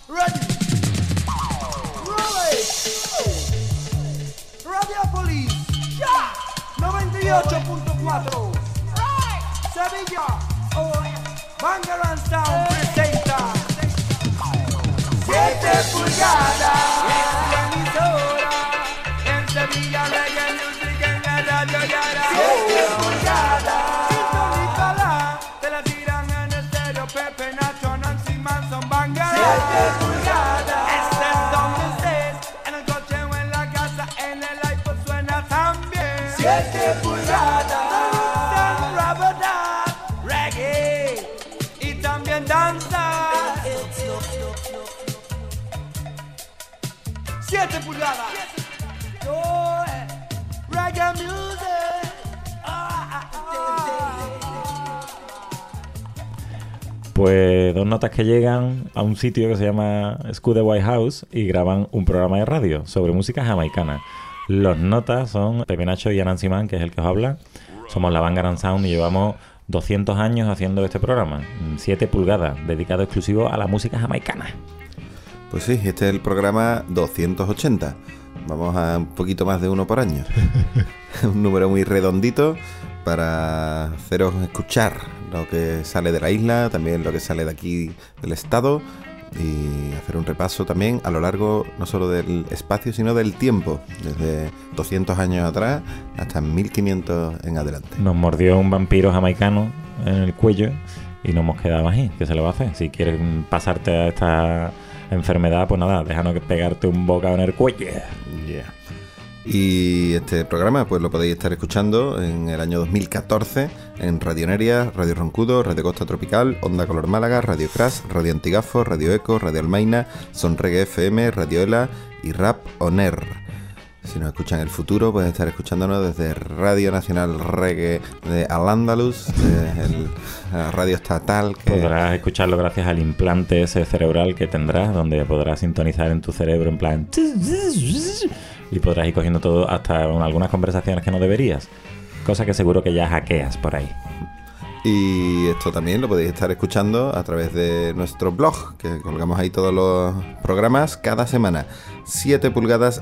Ready. Rolling. Radiopolis. Ya. 98.4. Sevilla. Banger and Sound presenta 7 pulgadas. Es la emisora. En Sevilla Reggae Music en la radio Yara. 7 pulgadas. Sintonícala. Te la tiran en estéreo. Pepe, Nacho, Nancy Manson, Banger. 7 pulgadas. Este es donde estés. En el coche o en la casa. En el iPod suena también. 7 pulgadas. Reggae y también danza. 7 pulgadas. Reggae music. Pues dos notas que llegan a un sitio que se llama School de White House y graban un programa de radio sobre música jamaicana. Los notas son Pepe Nacho y Anansi Man, que es el que os habla. Somos la Banger and Sound y llevamos 200 años haciendo este programa. 7 pulgadas, dedicado exclusivo a la música jamaicana. Pues sí, este es el programa 280. Vamos a un poquito más de uno por año. Un número muy redondito para haceros escuchar lo que sale de la isla, también lo que sale de aquí del estado, y hacer un repaso también a lo largo no solo del espacio sino del tiempo, desde 200 años atrás hasta 1500 en adelante. Nos mordió un vampiro jamaicano en el cuello y nos hemos quedado ahí. ¿Qué se le va a hacer? Si quieres pasarte a esta enfermedad, pues nada, déjanos pegarte un bocado en el cuello. Yeah. Y este programa pues lo podéis estar escuchando en el año 2014 en Radio Neria, Radio Roncudo, Radio Costa Tropical, Onda Color Málaga, Radio Crash, Radio Antigafo, Radio Eco, Radio Almaina, Son Reggae FM, Radio Ela y Rap On Air. Si nos escuchan en el futuro, puedes estar escuchándonos desde Radio Nacional Reggae de Al-Ándalus, la radio estatal. Podrás escucharlo gracias al implante ese cerebral que tendrás, donde podrás sintonizar en tu cerebro en plan... y podrás ir cogiendo todo, hasta algunas conversaciones que no deberías. Cosa que seguro que ya hackeas por ahí. Y esto también lo podéis estar escuchando a través de nuestro blog, que colgamos ahí todos los programas cada semana. 7 pulgadas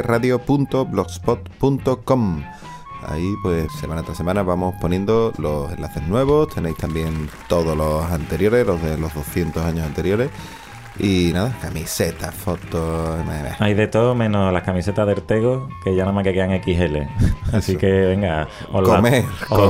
reggaeradio.blogspot.com. Ahí pues semana tras semana vamos poniendo los enlaces nuevos. Tenéis también todos los anteriores, los de los 200 años anteriores. Y nada, camisetas, fotos... Hay de todo menos las camisetas de Ertego, que ya nada más que quedan XL. Así Eso. que venga... Comer.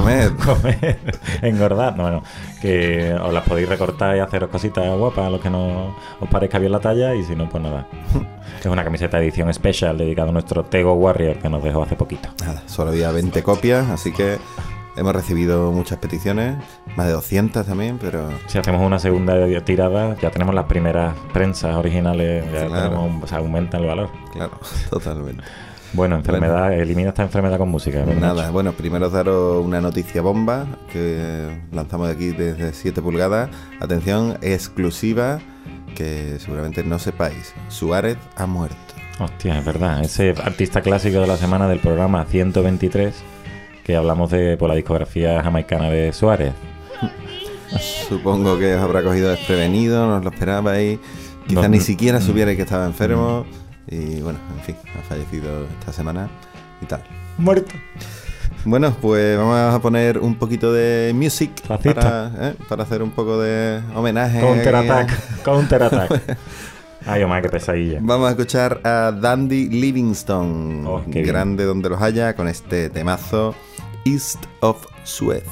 Engordar. Bueno, que os las podéis recortar y haceros cositas guapas a los que no os parezca bien la talla, y si no, pues nada. Es una camiseta de edición especial dedicada a nuestro Tego Warrior, que nos dejó hace poquito. Nada, solo había 20 copias, así que... Hemos recibido muchas peticiones, más de 200 también, pero... Si hacemos una segunda tirada, ya tenemos las primeras prensas originales, ya Claro. se aumenta el valor. Claro, totalmente. Bueno, enfermedad, elimina esta enfermedad con música. ¿Verdad, Nada, Nacho? bueno, primero daros una noticia bomba que lanzamos de aquí desde 7 pulgadas. Atención, exclusiva, que seguramente no sepáis. Suárez ha muerto. Hostia, es verdad. Ese artista clásico de la semana del programa 123, que hablamos de por la discografía jamaicana de Suárez. Supongo que os habrá cogido desprevenido, no os lo esperabais. Quizás ni siquiera supierais que estaba enfermo. Y bueno, en fin, ha fallecido esta semana y tal. Muerto. Bueno, pues vamos a poner un poquito de music Racista. para hacer un poco de homenaje. Counterattack. Ay, Omar, qué pesadilla. Vamos a escuchar a Dandy Livingstone, Oh, qué grande donde los haya, con este temazo East of Suez.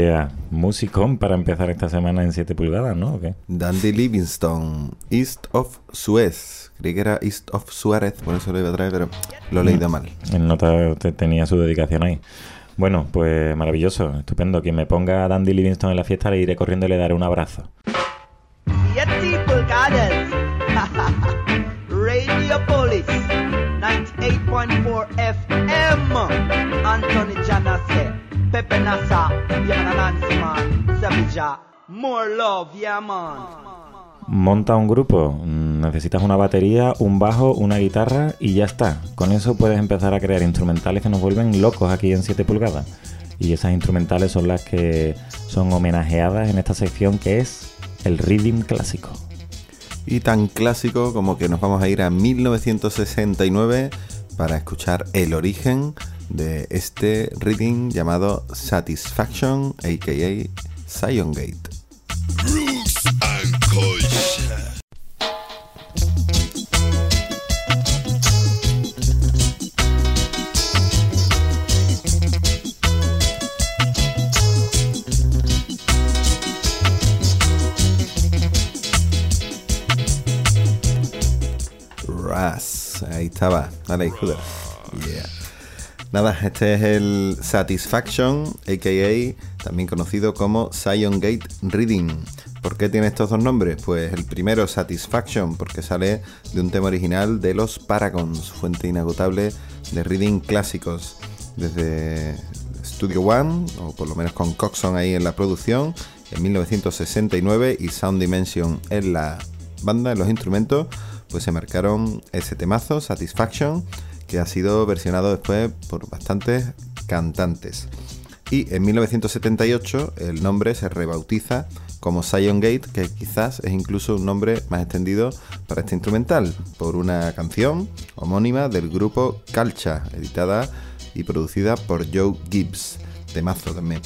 Yeah, musicón para empezar esta semana en 7 pulgadas, ¿no? ¿O qué? Dandy Livingstone, East of Suez. Creí que era East of Suárez, por eso lo iba a traer, pero lo he leído mal. En nota tenía su dedicación ahí. Bueno, pues maravilloso, estupendo. Quien me ponga Dandy Livingstone en la fiesta le iré corriendo y le daré un abrazo. 7 pulgadas. Radio Police 98.4 FM. Anthony Janase, Pepe Nasa, Yamana Nancy Man, Sevilla. More love, yeah man. Monta un grupo, necesitas una batería, un bajo, una guitarra y ya está. Con eso puedes empezar a crear instrumentales que nos vuelven locos aquí en 7 pulgadas. Y esas instrumentales son las que son homenajeadas en esta sección que es el rhythm clásico. Y tan clásico como que nos vamos a ir a 1969 para escuchar el origen de este rhythm llamado Satisfaction, a.k.a. Zion Gate. Roots and culture. Ras, ahí estaba, dale, joder. Yeah. Nada, este es el Satisfaction, a.k.a. también conocido como Zion Gate Rhythm. ¿Por qué tiene estos dos nombres? Pues el primero, Satisfaction, porque sale de un tema original de los Paragons, fuente inagotable de rhythm clásicos. Desde Studio One, o por lo menos con Coxon ahí en la producción, en 1969, y Sound Dimension en la banda, en los instrumentos, pues se marcaron ese temazo, Satisfaction, que ha sido versionado después por bastantes cantantes. Y en 1978 el nombre se rebautiza como Zion Gate, que quizás es incluso un nombre más extendido para este instrumental, por una canción homónima del grupo Culture, editada y producida por Joe Gibbs, temazo también.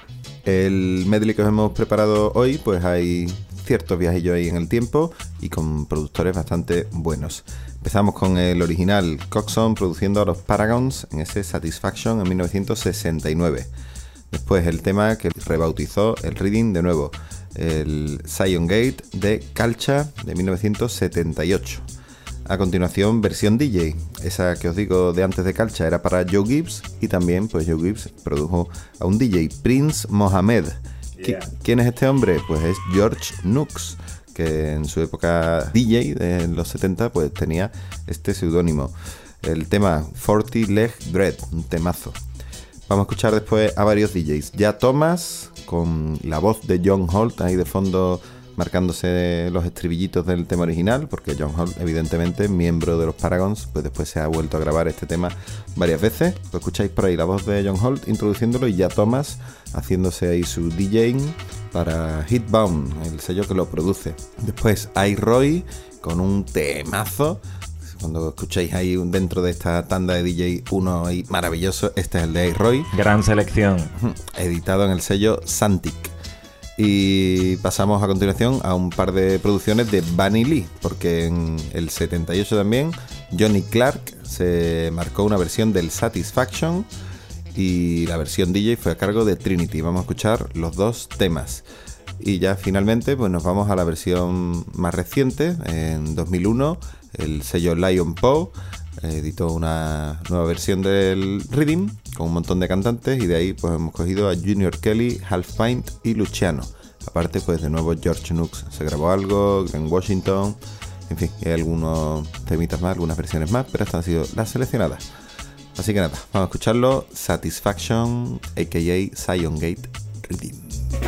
El medley que os hemos preparado hoy, pues hay ciertos viajillos ahí en el tiempo y con productores bastante buenos. Empezamos con el original, Coxon produciendo a los Paragons en ese Satisfaction en 1969. Después el tema que rebautizó el rhythm de nuevo, el Zion Gate de Culture de 1978. A continuación, versión DJ, esa que os digo de antes de Culture era para Joe Gibbs, y también pues Joe Gibbs produjo a un DJ, Prince Mohammed. Yeah. ¿Quién es este hombre? Pues es George Nooks, que en su época DJ de los 70 pues tenía este seudónimo. El tema 40 Leg Dread, un temazo. Vamos a escuchar después a varios DJs. Ya Thomas, con la voz de John Holt ahí de fondo marcándose los estribillitos del tema original, porque John Holt, evidentemente, miembro de los Paragons, pues después se ha vuelto a grabar este tema varias veces. Lo escucháis por ahí, la voz de John Holt introduciéndolo, y ya Thomas haciéndose ahí su DJing para Hitbound, el sello que lo produce. Después iRoy con un temazo. Cuando escucháis ahí dentro de esta tanda de DJ uno ahí maravilloso, este es el de iRoy. Gran selección. Editado en el sello Santic. Y pasamos a continuación a un par de producciones de Bunny Lee, porque en el 78 también Johnny Clark se marcó una versión del Satisfaction y la versión DJ fue a cargo de Trinity. Vamos a escuchar los dos temas. Y ya finalmente pues nos vamos a la versión más reciente. En 2001 el sello Lion Paw editó una nueva versión del Rhythm con un montón de cantantes, y de ahí pues hemos cogido a Junior Kelly, Half Pint y Luciano. Aparte pues de nuevo George Nooks se grabó algo, Glenn Washington, en fin, hay algunos temitas más, algunas versiones más, pero estas han sido las seleccionadas. Así que nada, vamos a escucharlo. Satisfaction, a.k.a. Zion Gate Rhythm.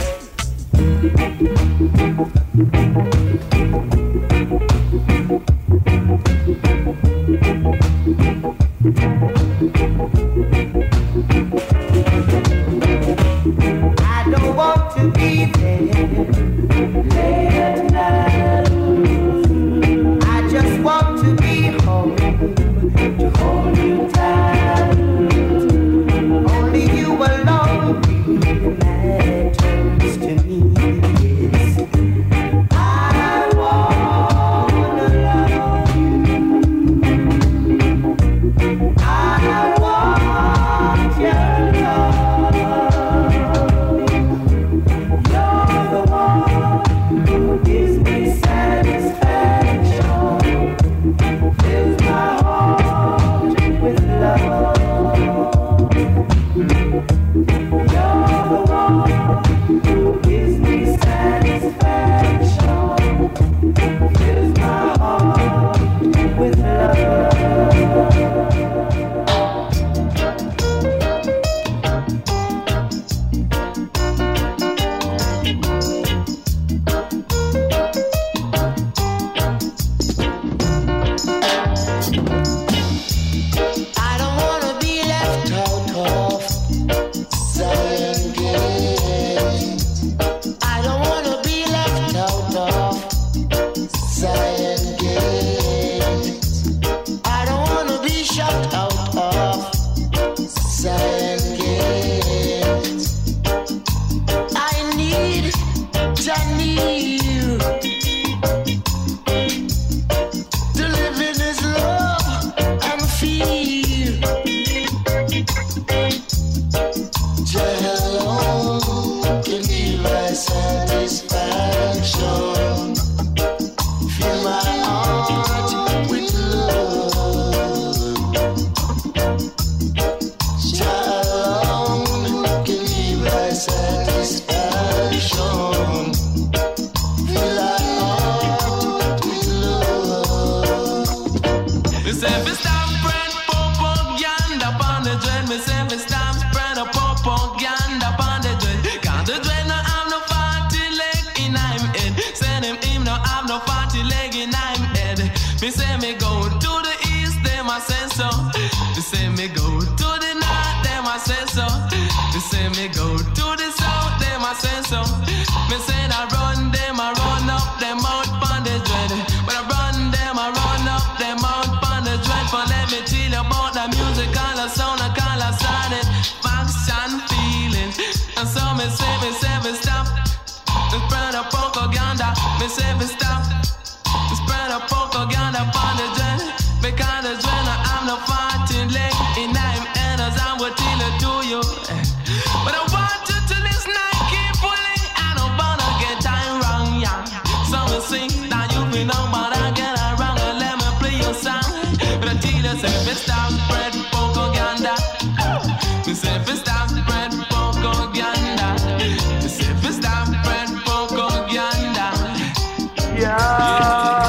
I don't want to be there late tonight. I just want to be home to hold you tight. Only you alone matters to me. Yes, I wanna love you. I want your love. say so. Me said I run them, I run up them out on the dread. But I run them, I run up them out on the dread. For let me tell you about the music, all the sound, I call a sonnet. Faction feelings. And so me say, stop. Me spread a propaganda. Me say, stop. Me spread a propaganda on the dread. Because the dread, I'm the fighting leg. In I'm enders, I will tell it to you. But I want you to listen and keep pulling. I don't wanna get time wrong, yeah. So me sing, now you be know, but I get it wrong. And let me play your song. But I tell you, say, me stop spread propaganda. Me say, me stop spread propaganda. Me say, me stop spread propaganda. Yeah.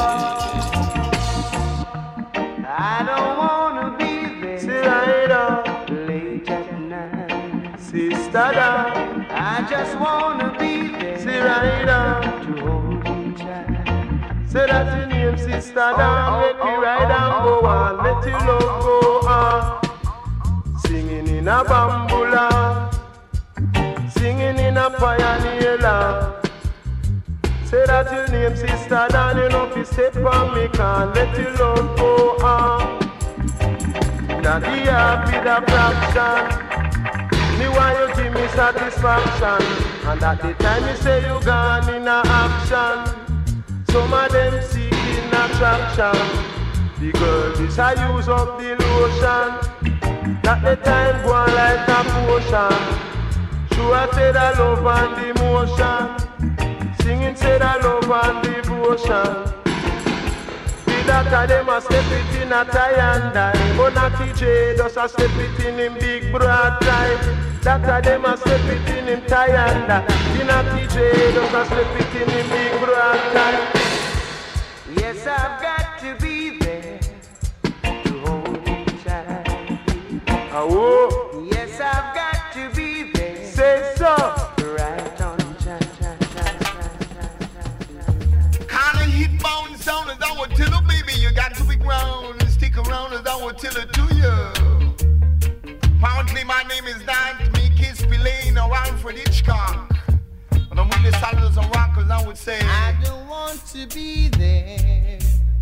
I don't wanna be there. Sit right up late at night, sister down. I just wanna be there. Sit right up to hold you tight. Say that's your name, sister down. Let me ride and go on. Let your love go on. Singing in a bamboo, singing in a pioneer land. Say that your name, sister, down, you know, if you step on me, can't let your love go on. That the happy the fraction, me want you give me satisfaction. And at the time you say you gone in a action, some of them seeking attraction. The girl is a use up the lotion, that the time go on like a potion. Sure I say that love and emotion. Singing say that love and devotion. The doctor them a step it in a tie and die, but not TJ does a step it in big broad time. Doctor them a step it in him tie and die. The not TJ does a step it in big broad time. Yes, I've got to be there to hold you tight. Oh, yes, I've got to be there. Say so. Right on. Sound as I would tell her, baby, you got to be ground and stick around as I would tell her to you. Apparently my name is not Mickey Spillane or Alfred Hitchcock, but I'm with the Saddles and Rockers, I would say I don't want to be there.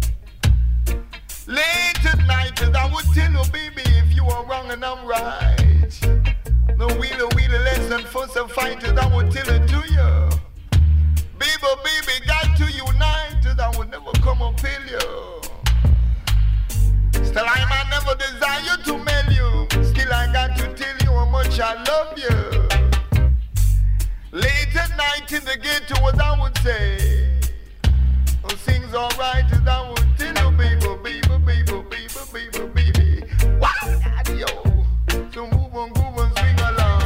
Late at night as I would tell her, baby, if you are wrong and I'm right. No wheeler, less than fuss and fight as I would tell her to you. Baby, got to unite, as I would never come and fail you. Still I might never desire to mail you. Still I got to tell you how much I love you. Late at night in the ghetto, as I would say, oh, things alright, as I would tell you, baby. Wow, daddy, yo. So move on, swing along.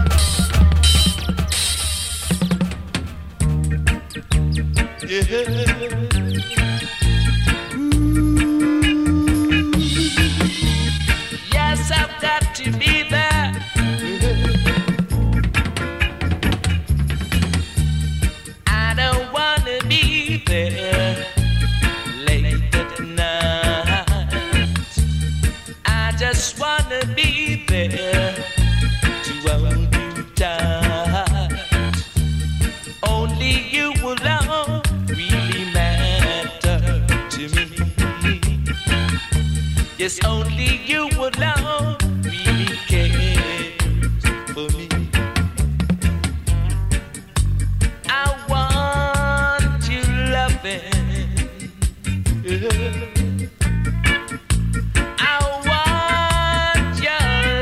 Yeah. Yes, I've got to be there. I don't wanna be there late at night. I just wanna be there to hold you tight. Only you alone really matter to me. Yes, only you alone really cares for me. I want you loving. I want your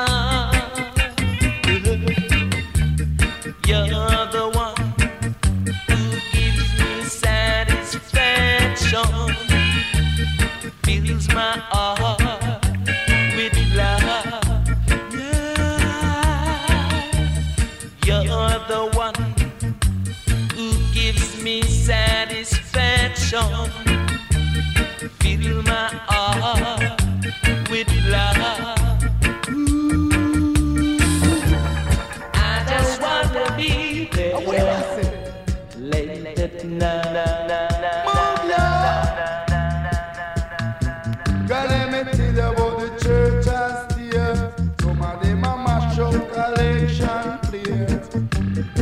love. You're the one who gives me satisfaction, fills my heart with love. Yeah. You're the one who gives me satisfaction, fill my heart with love. I just wanna be there late at night. God, let me tell you about the church and state. Some of them a mash up collection plate.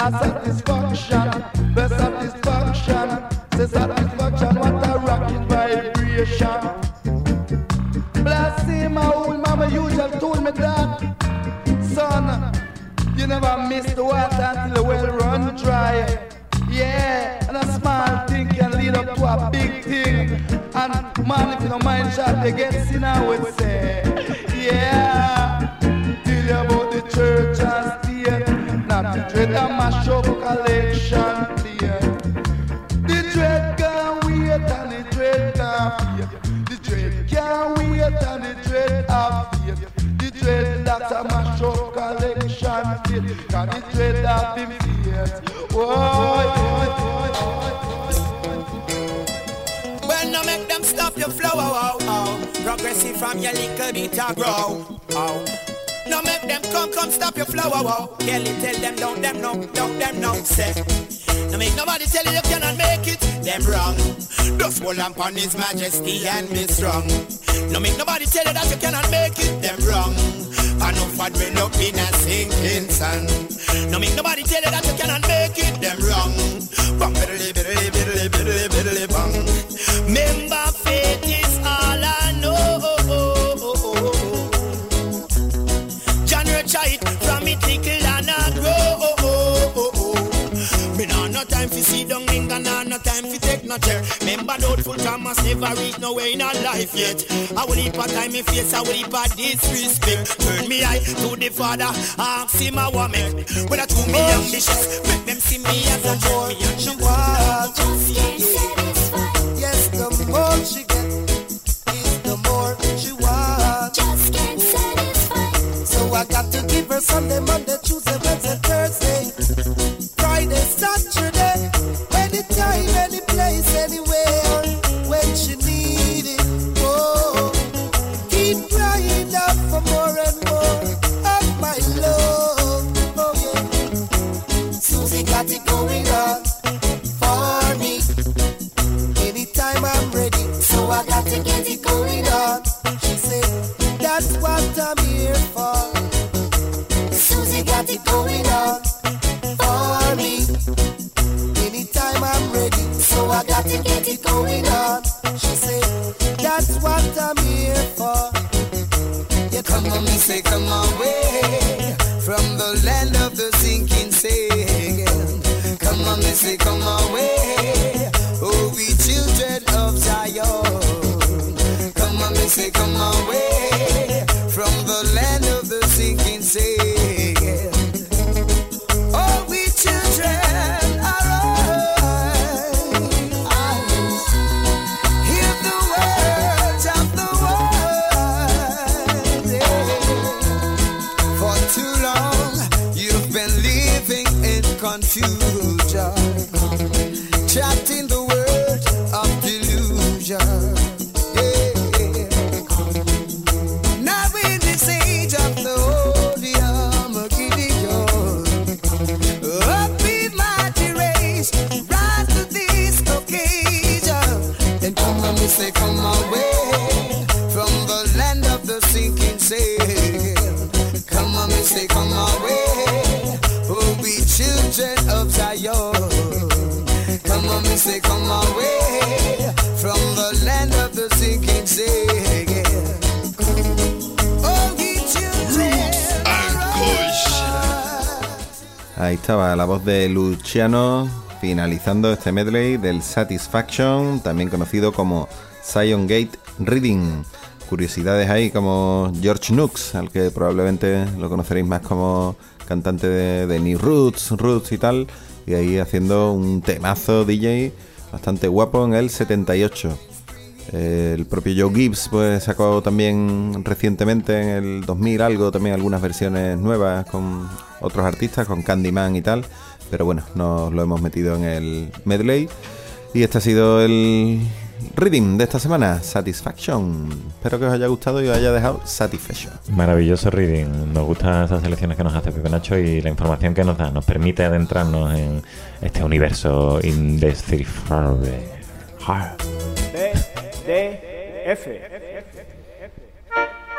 a satisfaction, the satisfaction, the satisfaction, what a rocking vibration. Bless him, my old mama usually told me that, son, you never miss the water until the well run dry. Yeah, and a small thing can lead up to a big thing. And man, if you don't mind shot, they get sin, I would say. Yeah, tell you about the church and state, not the dread and mash up collection plate. The dread can't wait and the dread can't fear. The dread can't wait and the dread have fear. The dread that's a mash up collection plate. Cause the dread have been feared. Well, now make them stop your flow, oh, oh. Progressive from your little bit of grow, oh. Now make them come stop your flow, oh, oh. Kelly tell them, don't them know, say. Now make nobody tell you you cannot make it, them wrong. Just hold on upon His Majesty and be strong. Now make nobody tell you that you cannot make it, them wrong. And no fat when up in a sinking sun. Now make nobody tell you that you cannot make it, them wrong. Bang, biddly, biddly, biddly, biddly, biddly, bang. Remember, faith is all I know. John nurture it from it little and I grow. Me nah no time for sit down linger, nah no time for take no chair. Remember doubtful Thomas never reach nowhere in our life yet. I will heap a time me face, I will heap a disrespect. Turn me eye to the Father, ask Him a woman. When I to me ambitious, make them see me as a boy. She wants, yes, the more she gets, is the more she wants. Just can't satisfy. So I got to give her Sunday, Monday, Tuesday, Wednesday, Thursday, Friday, Saturday, anytime, any place, anywhere, when she need it. Oh, keep crying out for more and more of my love. Oh yeah, Susie got it going on for me. Anytime I'm ready, so I got to get it going on. She said, that's what I'm here for. Susie got it going on for me. Anytime I'm ready, so I got to get it going on. She said, that's what I'm here for. Yeah, come on, me say, come away from the land of the sinking sand. Come on, me say, come away, oh, we children of Zion. Come on, me say, come away from the land of the sinking sand. Oh, we children arise. Hear the words of the word. Yeah. For too long, you've been living in confusion, trapped in the world of delusion. Yeah. Now in this age of the holy Armageddon, up in mighty race, rise to this occasion. And come on, me say, come away from the land of the sinking sail. Come on, me say, come away, oh, we children of Zion. Come on, me say, come away from the land of the sinking sail. Oh, we children. Ahí estaba la voz de Luciano finalizando este medley del Satisfaction, también conocido como Zion Gate Reading. Curiosidades ahí como George Nooks, al que probablemente lo conoceréis más como cantante de New Roots y tal, y ahí haciendo un temazo DJ bastante guapo en el 78. El propio Joe Gibbs pues sacó también recientemente en el 2000 algo, también algunas versiones nuevas con otros artistas, con Candyman y tal, pero bueno, nos lo hemos metido en el medley y este ha sido el reading de esta semana, Satisfaction. Espero que os haya gustado y os haya dejado satisfecho. Maravilloso reading, nos gustan esas selecciones que nos hace Pepe Nacho y la información que nos da, nos permite adentrarnos en este universo indescifrable. DF.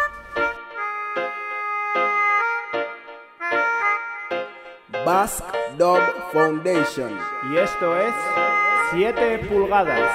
Basque Dub Foundation. Y esto es 7 pulgadas.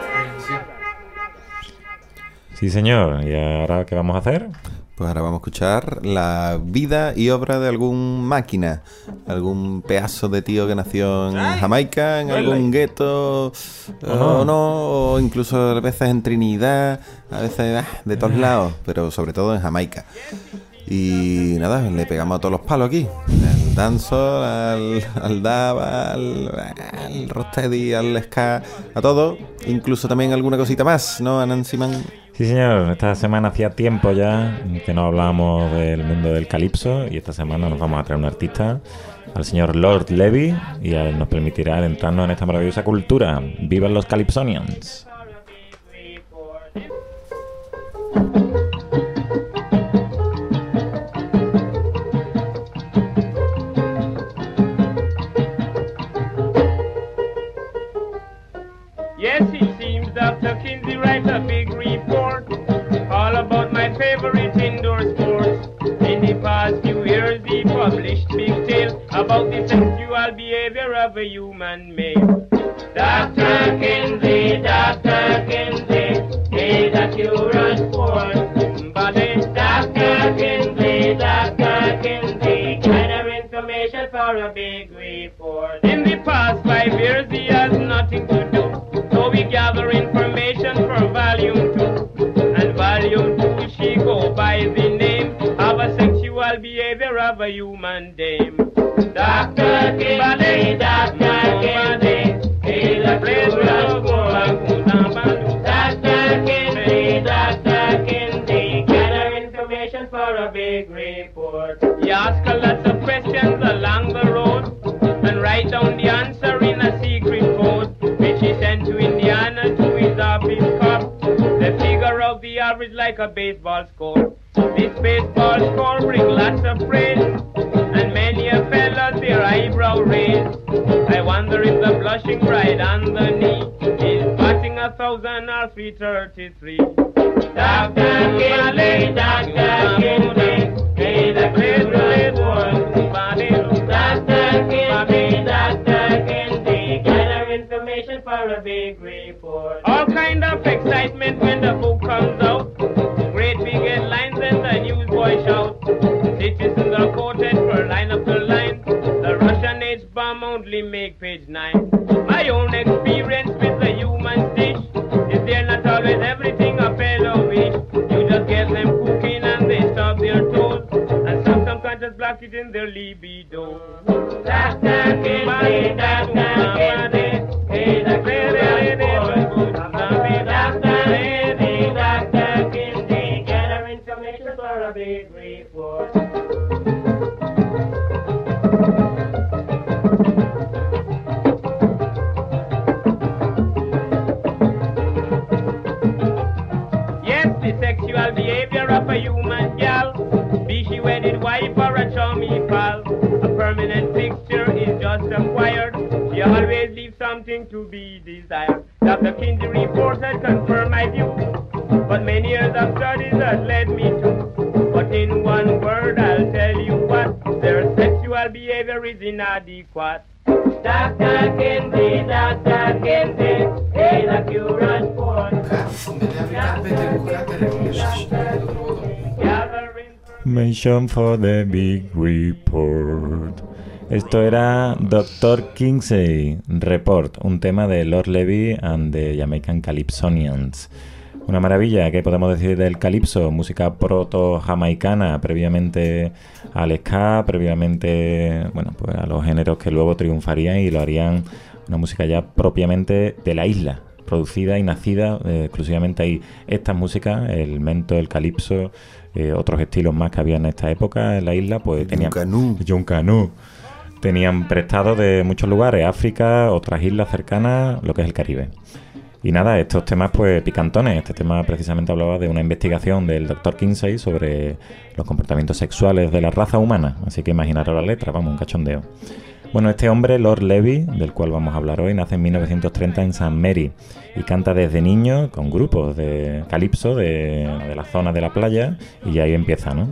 Sí, señor. ¿Y ahora qué vamos a hacer? Pues ahora vamos a escuchar la vida y obra de algún máquina, algún pedazo de tío que nació en Jamaica, en algún gueto, o no, o incluso a veces en Trinidad, a veces de todos lados, pero sobre todo en Jamaica. Y nada, le pegamos a todos los palos aquí, al dancehall, al dub, al rocksteady, al ska, a todo, incluso también alguna cosita más, ¿no, Nancy Man? Sí, señor. Esta semana hacía tiempo ya que no hablábamos del mundo del calipso y esta semana nos vamos a traer un artista, al señor Lord Levy, y a él nos permitirá adentrarnos en esta maravillosa cultura. ¡Vivan los Calypsonians! Yes, it seems Dr. Kinsey writes a big report all about my favorite indoor sports. In the past few years, he published big tale about the sexual behavior of a human male. Dr. Kinsey, is a curious sport. But it's Dr. Kinsey, kind of information for a big report. In the past 5 years, he has nothing to do. So we gather information for volume 2. And volume 2 she go by the name of a sexual behavior of a human dame. Dr. Kinsey, is a curious sport. Dr. Kinsey, gather information for a big report. He asks a lot of questions along the road and write down the answer in a secret code, which he sent to Indiana to his office cop. The figure of the average like a baseball score. This baseball score bring lots of praise, and many a fella their eyebrow raised. I wonder if the blushing bride on the knee is batting 1,000 or 333. Dr. Kinsey, is a crazy one. Dr. Kinsey, gather information for a big report. All kind of excitement when the book comes out. Great big headlines and the newsboy shout. Citizens are quoted for line after line. The Russian H-bomb only make page 9. My own experience with the human dish is they're not always everything a fellow wish. You just get them cooking and they stub their toes, and some subconscious block it in their libido. Dr. Kinsey, is a crazy boy. Dr. Kinsey, gather information for a big report. Yes, the sexual behavior of a human gal, be she wedded wife or a chummy pal, a permanent fixture is just acquired. She always leaves something to be desired. Dr. Kinsey reports had confirmed my view, but many years of studies has led me to. But in one word I'll tell you what, their sexual behavior is inadequate. Dr. Kinsey, is a curious sport. Mention for the big report. Esto era Dr. Kinsey Report, un tema de Lord Levy and the Jamaican Calypsonians. Una maravilla, ¿qué podemos decir del calipso? Música proto-jamaicana, previamente al ska, previamente, bueno, pues a los géneros que luego triunfarían y lo harían una música ya propiamente de la isla, producida y nacida exclusivamente ahí. Estas músicas, el mento, el calipso, otros estilos más que había en esta época en la isla, pues tenían... John Canoe. Tenían prestado de muchos lugares, África, otras islas cercanas, lo que es el Caribe. Y nada, estos temas pues picantones. Este tema precisamente hablaba de una investigación del Dr. Kinsey sobre los comportamientos sexuales de la raza humana. Así que imaginaros la letra, vamos, un cachondeo. Bueno, este hombre, Lord Levy, del cual vamos a hablar hoy, nace en 1930 en St. Mary y canta desde niño con grupos de calipso de la zona de la playa y ahí empieza, ¿no?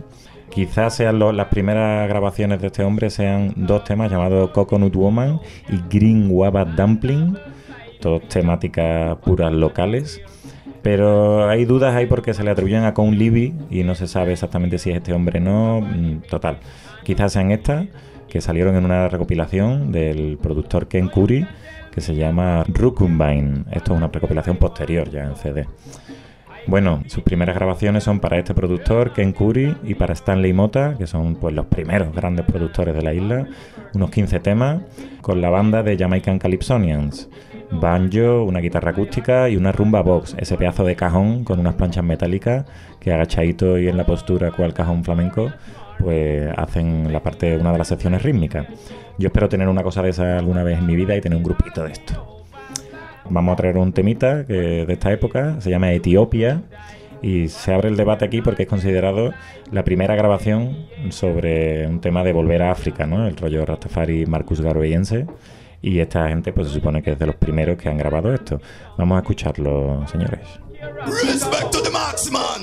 Quizás sean las primeras grabaciones de este hombre sean 2 temas llamados Coconut Woman y Green Guava Dumpling, todas temáticas puras locales. Pero hay dudas ahí porque se le atribuyen a Count Levy y no se sabe exactamente si es este hombre o no. Total, quizás sean estas, que salieron en una recopilación del productor Ken Curry, que se llama Rookumbine. Esto es una recopilación posterior ya en CD. Bueno, sus primeras grabaciones son para este productor, Ken Curry, y para Stanley Mota, que son pues los primeros grandes productores de la isla. Unos 15 temas con la banda de Jamaican Calypsonians. Banjo, una guitarra acústica y una rumba box, ese pedazo de cajón con unas planchas metálicas que agachadito y en la postura cual cajón flamenco, pues hacen la parte de una de las secciones rítmicas. Yo espero tener una cosa de esa alguna vez en mi vida y tener un grupito de esto. Vamos a traer un temita que de esta época, se llama Etiopía, y se abre el debate aquí porque es considerado la primera grabación sobre un tema de volver a África, ¿no? El rollo Rastafari Marcus Garveyense. Y esta gente pues se supone que es de los primeros que han grabado esto. Vamos a escucharlo, señores. Respect to the Marksman.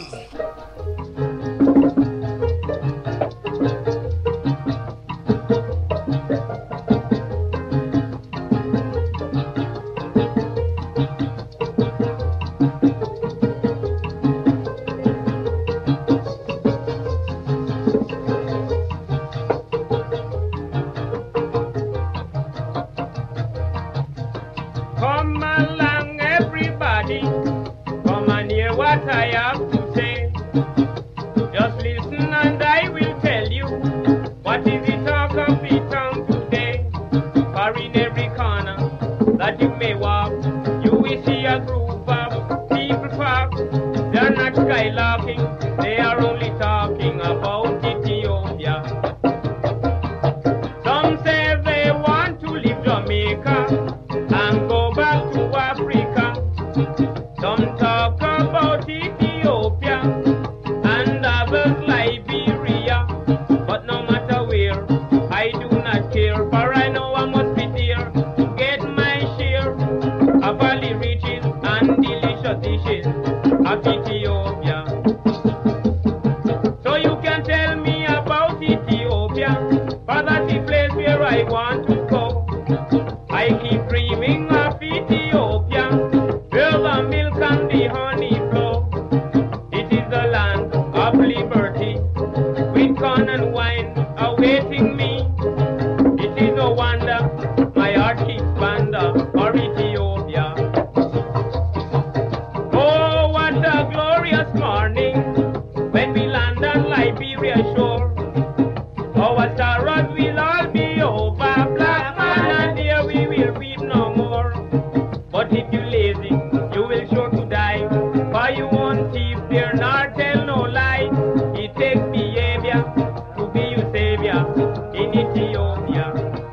Come along, everybody. Come and hear what I have to say. Just listen and I will tell you what is the talk of the town today. For in every corner that you may walk, you will see a group of people park. They're not skylarking, they are only talking about Ethiopia. Some say they want to leave Jamaica and go back to Africa. Some talk about Ethiopia and others Liberia. But no matter where, I do not care, for I know I must be there to get my share of all the riches and delicious dishes of Ethiopia. So you can tell me about Ethiopia, for that's the place where I want to go. I keep dreaming of Ethiopia, where the milk and the honey flow. It is the land of liberty, with corn and wine awaiting me. It is no wonder my heart keeps banda for Ethiopia. Oh, what a glorious morning when we land on Liberia shore. Our sorrows will all be over, black man, and here we will weep no more. But if you lazy, you will sure to die, for you won't thief there nor tell no lie. It takes behavior to be your savior in Ethiopia.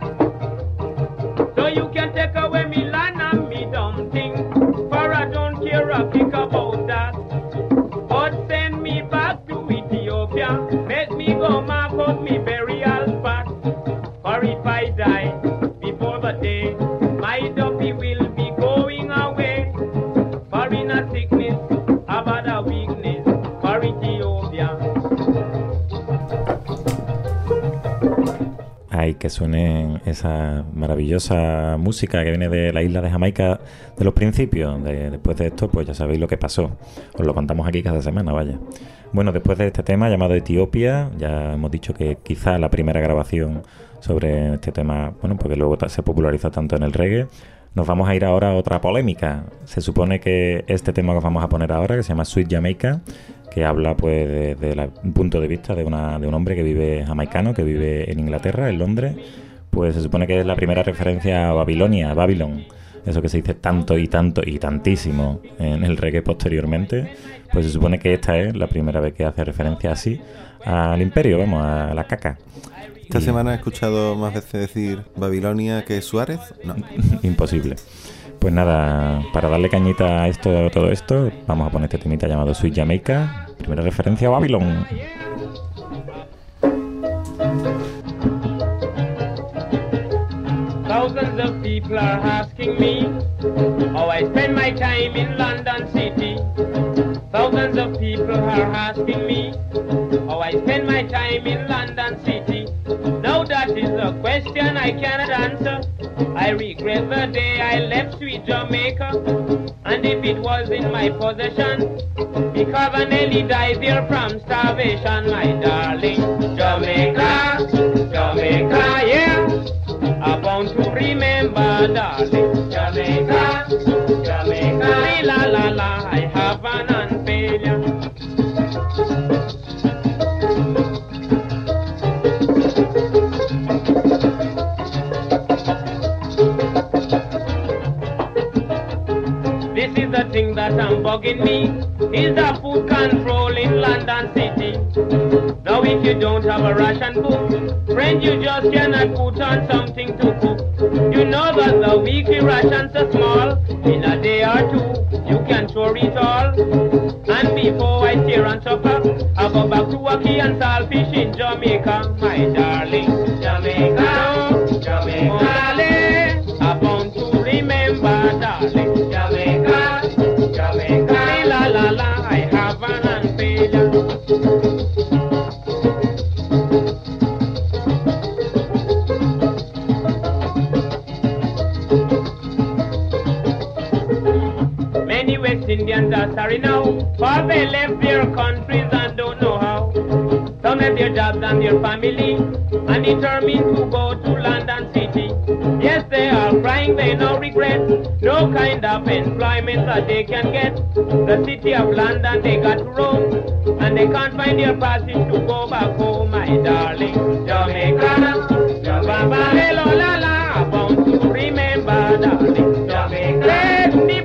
So you can take away me land and me dumb thing, for I don't care a pick about that. But send me back to Ethiopia, make me go mark out me burial spot. For if I die before the day, my duffy will be going away. For in a sickness, about a weakness, for Ethiopia. Ay, que suene esa maravillosa música que viene de la isla de Jamaica de los principios. Después de esto, pues ya sabéis lo que pasó. Os lo contamos aquí cada semana, vaya. Bueno, después de este tema llamado Etiopía, ya hemos dicho que quizá la primera grabación sobre este tema, bueno, porque luego se popularizó tanto en el reggae. Nos vamos a ir ahora a otra polémica. Se supone que este tema que os vamos a poner ahora, que se llama Sweet Jamaica, que habla pues desde un punto de vista de un hombre que vive jamaicano, que vive en Inglaterra, en Londres, pues se supone que es la primera referencia a Babilonia, a Babylon, eso que se dice tanto y tanto y tantísimo en el reggae posteriormente, pues se supone que esta es la primera vez que hace referencia así al imperio, vamos, a la caca. ¿Esta semana he escuchado más veces decir Babilonia que Suárez? No. Imposible. Pues nada, para darle cañita a todo esto, vamos a poner este temita llamado Sweet Jamaica, primera referencia a Babylon. Thousands of people are asking me how I spend my time in London City. Thousands of people are asking me how I spend my time in London City. Now that is a question I cannot answer. I regret the day I left sweet Jamaica. And if it was in my possession, because I nearly died there from starvation, my darling. Jamaica, Jamaica, yeah. I'm bound to remember, darling. Jamaica, Jamaica, la la la, I have an unfailure. This is the thing that I'm bugging me, is the food control in London City. Now if you don't have a ration book, friend, you just cannot put on something to cook. You know that the weekly rations are small. In a day or two, you can store it all. And before I tear on supper, I go back to Waki and Saltfish in Jamaica, my darling. Jamaica, Jamaica, oh, darling, I'm bound to remember, darling. Jamaica, Jamaica, la la la, I have an unfailure. West Indians are sorry now, for they left their countries and don't know how. Some left their jobs and their family, and determined to go to London City. Yes, they are crying, they no regret, no kind of employment that they can get. The city of London they got to roam, and they can't find their passage to go back home, my darling. Jamaica, Jamaica, hello, la la, I'm bound to remember, darling. Jamaica,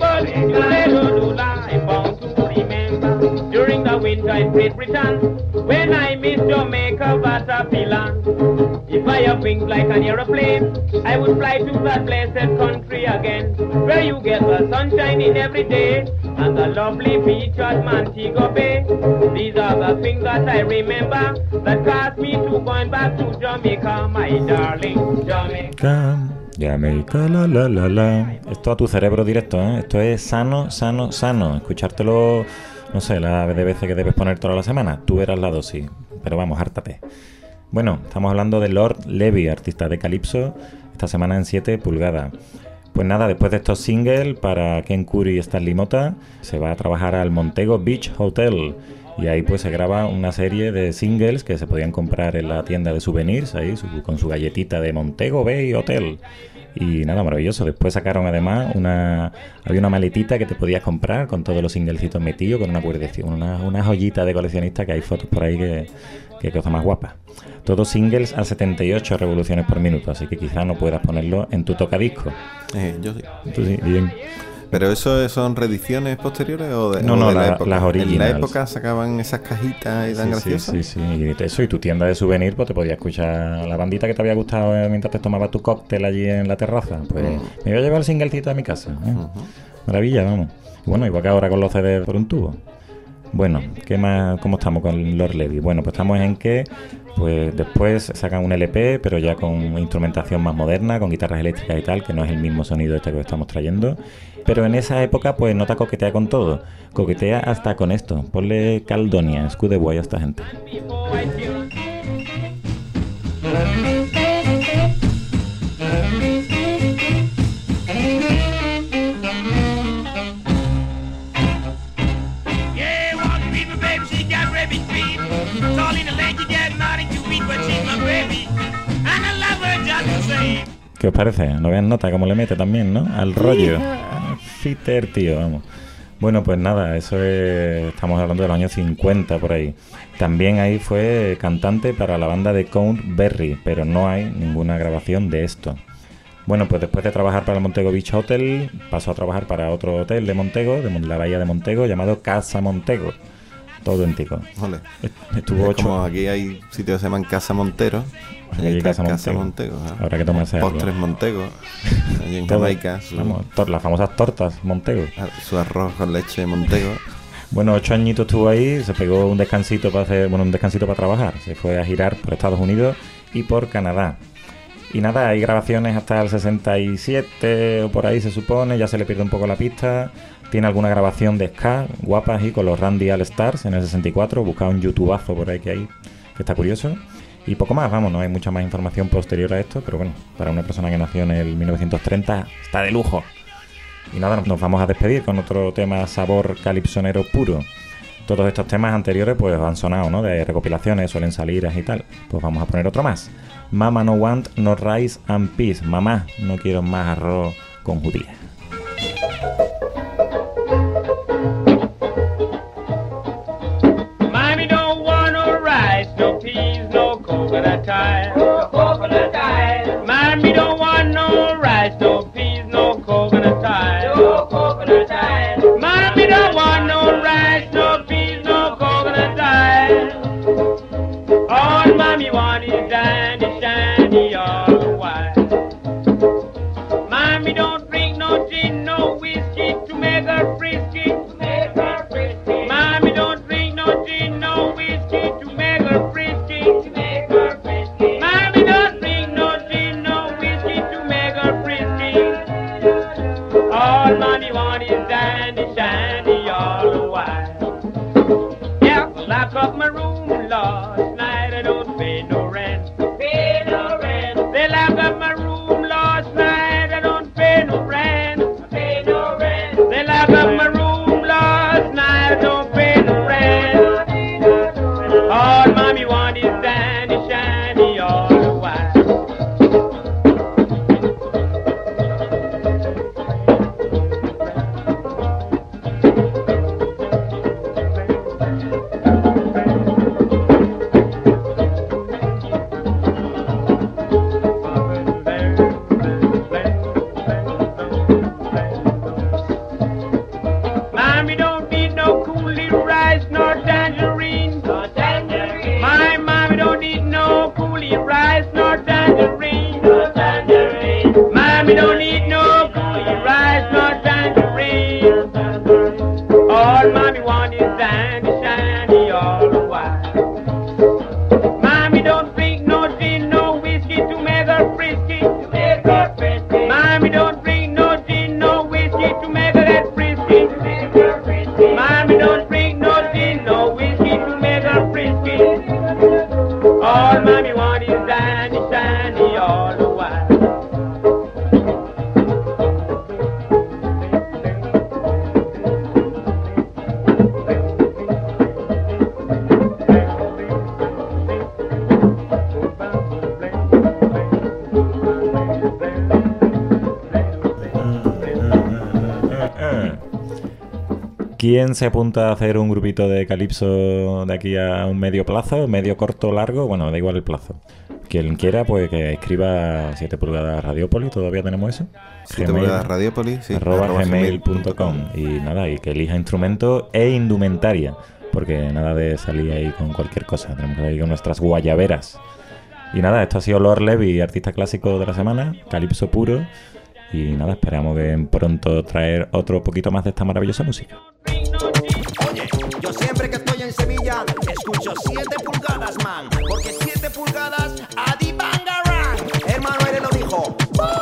during the winter in Great Britain, when I miss Jamaica, but I feel if I have wings like an aeroplane, I would fly to that blessed country again, where you get the sunshine in every day, and the lovely beach at Montego Bay. These are the things that I remember, that caused me to going back to Jamaica, my darling. Jamaica. Jamaica, la la la la. Esto a tu cerebro directo, ¿eh? Esto es sano, sano, sano. Escuchártelo, no sé, la de veces que debes poner toda la semana. Tú verás la dosis. Pero vamos, hártate. Bueno, estamos hablando de Lord Levy, artista de Calypso, esta semana en 7 pulgadas. Pues nada, después de estos singles para Ken Curry y Stanley Mota, se va a trabajar al Montego Beach Hotel. Y ahí pues se graba una serie de singles que se podían comprar en la tienda de souvenirs, ahí con su galletita de Montego Bay Hotel. Y nada, maravilloso. Después sacaron además había una maletita que te podías comprar con todos los singlecitos metidos, con una joyita de coleccionista, que hay fotos por ahí que cosa más guapa. Todos singles a 78 revoluciones por minuto, así que quizás no puedas ponerlo en tu tocadisco. Yo sí. Tú sí, bien. ¿Pero eso son reediciones posteriores o de, no, o de la época? Las originales. En la época sacaban esas cajitas y tan graciosas. Sí. Y eso, y tu tienda de souvenir, pues te podías escuchar la bandita que te había gustado mientras te tomabas tu cóctel allí en la terraza. Pues me voy a llevar el singlecito a mi casa. Maravilla, vamos. Y bueno, igual que ahora con los CDs por un tubo. Bueno, ¿qué más? ¿Cómo estamos con Lord Levy? Bueno, pues estamos en que pues después sacan un LP, pero ya con instrumentación más moderna, con guitarras eléctricas y tal, que no es el mismo sonido este que estamos trayendo. Pero en esa época, pues Nota coquetea con todo. Coquetea hasta con esto. Ponle Caldonia, Schoolboy a esta gente. ¿Qué os parece? No vean Nota cómo le mete también, ¿no? Al rollo. Fitter, tío, vamos. Bueno, pues nada, eso es... Estamos hablando de los años 50 por ahí. También ahí fue cantante para la banda de Count Berry, pero no hay ninguna grabación de esto. Bueno, pues después de trabajar para el Montego Beach Hotel, pasó a trabajar para otro hotel de Montego, de la bahía de Montego, llamado Casa Montego. Todo en tico. Vale. Estuvo 8... Como aquí hay sitios que se llaman Casa Montero. Allí Casa Montego. Habrá que tomarse algo. Postres Montego. Allí en Jamaica. Las famosas tortas Montego. Su arroz con leche Montego. Bueno, 8 añitos estuvo ahí. Se pegó un descansito para trabajar. Se fue a girar por Estados Unidos y por Canadá. Y nada, hay grabaciones hasta el 67 o por ahí se supone. Ya se le pierde un poco la pista. Tiene alguna grabación de ska, guapas, y con los Randy All Stars en el 64. Buscaba un youtubazo por ahí que hay. que está curioso. Y poco más, vamos, no hay mucha más información posterior a esto, pero bueno, para una persona que nació en el 1930 está de lujo. Y nada, nos vamos a despedir con otro tema sabor calipsonero puro. Todos estos temas anteriores pues han sonado, ¿no? De recopilaciones, suelen salir y tal. Pues vamos a poner otro más. Mama no want no rice and peas. Mamá, no quiero más arroz con judía. Mommy don't want no rice, no peas, no coconut oil. No coconut oil. Mommy don't want no rice, no peas, no coconut oil. No coconut oil. Mommy don't want no rice, no peas, no coconut oil. All mommy want is dandy, shandy all the while. Mommy don't drink no gin, no whiskey to make her frisky. To make her frisky. Mommy don't drink no gin, no whiskey to make her frisky. To make her frisky. Mommy don't drink no gin, no whiskey to make her frisky. All mommy want is dandy, shandy all the while. Yeah, lock up my room last night, I don't pay no rent. Pay no rent. They lock up my room last night, I don't pay no rent. Pay no rent. They lock up my room last night, I don't pay no rent. All mommy want is dandy, shiny all the while. Mommy don't need no coolie rice nor tangerine. No tangerine. My mommy don't need no coolie rice nor tangerine. No tangerine. Mommy don't need no coolie rice nor tangerine. All mommy want is dandy, shiny all the while. Mommy don't drink no gin, no whiskey to make her frisky. To make her frisky. Mommy don't drink no gin, no whiskey to make her that frisky. To make her frisky. Mommy don't drink no gin, no whiskey to make her frisky. All mommy want is dandy, shiny all the while. ¿Quién se apunta a hacer un grupito de calipso de aquí a un medio plazo? ¿Medio, corto, largo? Bueno, da igual el plazo. Quien quiera, pues que escriba 7 pulgadas Radiópolis, ¿todavía tenemos eso? 7 pulgadas Radiópolis, sí. @gmail.com. Y nada, y que elija instrumento e indumentaria, porque nada de salir ahí con cualquier cosa, tenemos que salir con nuestras guayaberas. Y nada, esto ha sido Lord Levy, artista clásico de la semana, calipso puro. Y nada, esperamos que pronto traer otro poquito más de esta maravillosa música. Oye, yo siempre que estoy en Sevilla escucho 7 pulgadas, man. Porque 7 pulgadas, Adi Bangarang. Hermano, él lo dijo.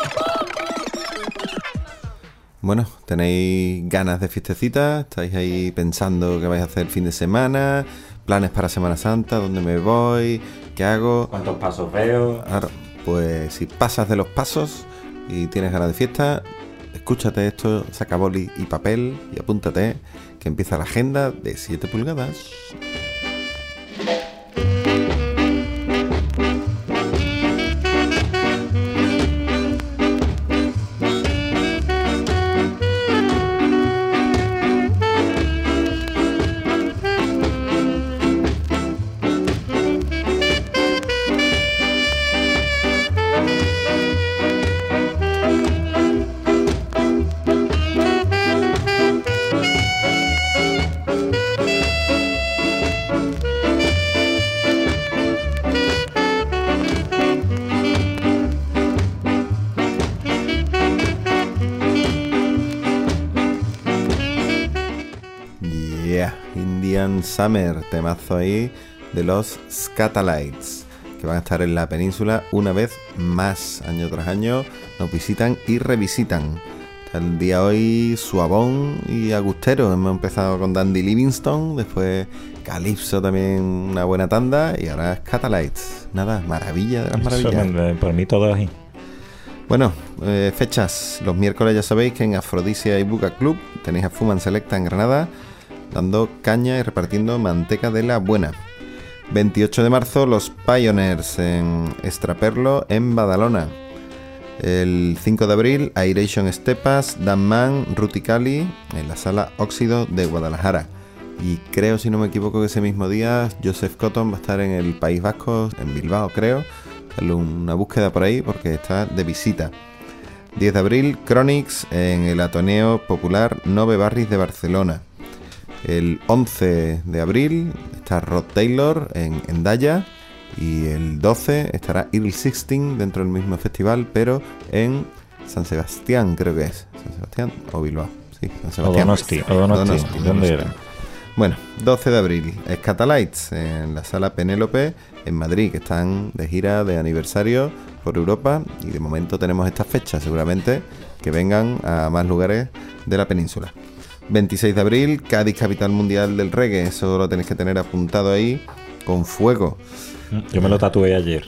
Bueno, ¿tenéis ganas de fiestecita? ¿Estáis ahí pensando qué vais a hacer el fin de semana? ¿Planes para Semana Santa? ¿Dónde me voy? ¿Qué hago? ¿Cuántos pasos veo? Ahora, pues si pasas de los pasos y tienes ganas de fiesta, escúchate esto, saca boli y papel y apúntate que empieza la agenda de 7 pulgadas. Indian Summer, temazo ahí de los Scatalites, que van a estar en la península una vez más, año tras año, nos visitan y revisitan. Está el día hoy suavón y agustero. Hemos empezado con Dandy Livingstone, después Calypso también una buena tanda, y ahora Skatalites. Nada, maravilla de las maravillas. Por mí todo ahí. Bueno, fechas. Los miércoles ya sabéis que en Afrodisia y Buca Club tenéis a Fuman Selecta en Granada, dando caña y repartiendo manteca de la buena. 28 de marzo, los Pioneers en Estraperlo, en Badalona. El 5 de abril, Airation Estepas, Dan Man, Ruticali, en la Sala Óxido de Guadalajara. Y creo, si no me equivoco, que ese mismo día Joseph Cotton va a estar en el País Vasco, en Bilbao, creo. Darle una búsqueda por ahí porque está de visita. 10 de abril, Chronix en el Ateneo Popular Nove Barris de Barcelona. El 11 de abril está Rod Taylor en Endaya. Y el 12 estará Earl 16 dentro del mismo festival, pero en San Sebastián, creo que es. ¿San Sebastián o Bilbao? Sí, San Sebastián. O Donosti. ¿Dónde era? Bueno, 12 de abril, Skatalites en la Sala Penélope en Madrid, que están de gira de aniversario por Europa, y de momento tenemos estas fechas, seguramente que vengan a más lugares de la península. 26 de abril, Cádiz, capital mundial del reggae, eso lo tenéis que tener apuntado ahí con fuego. Yo me lo tatué ayer.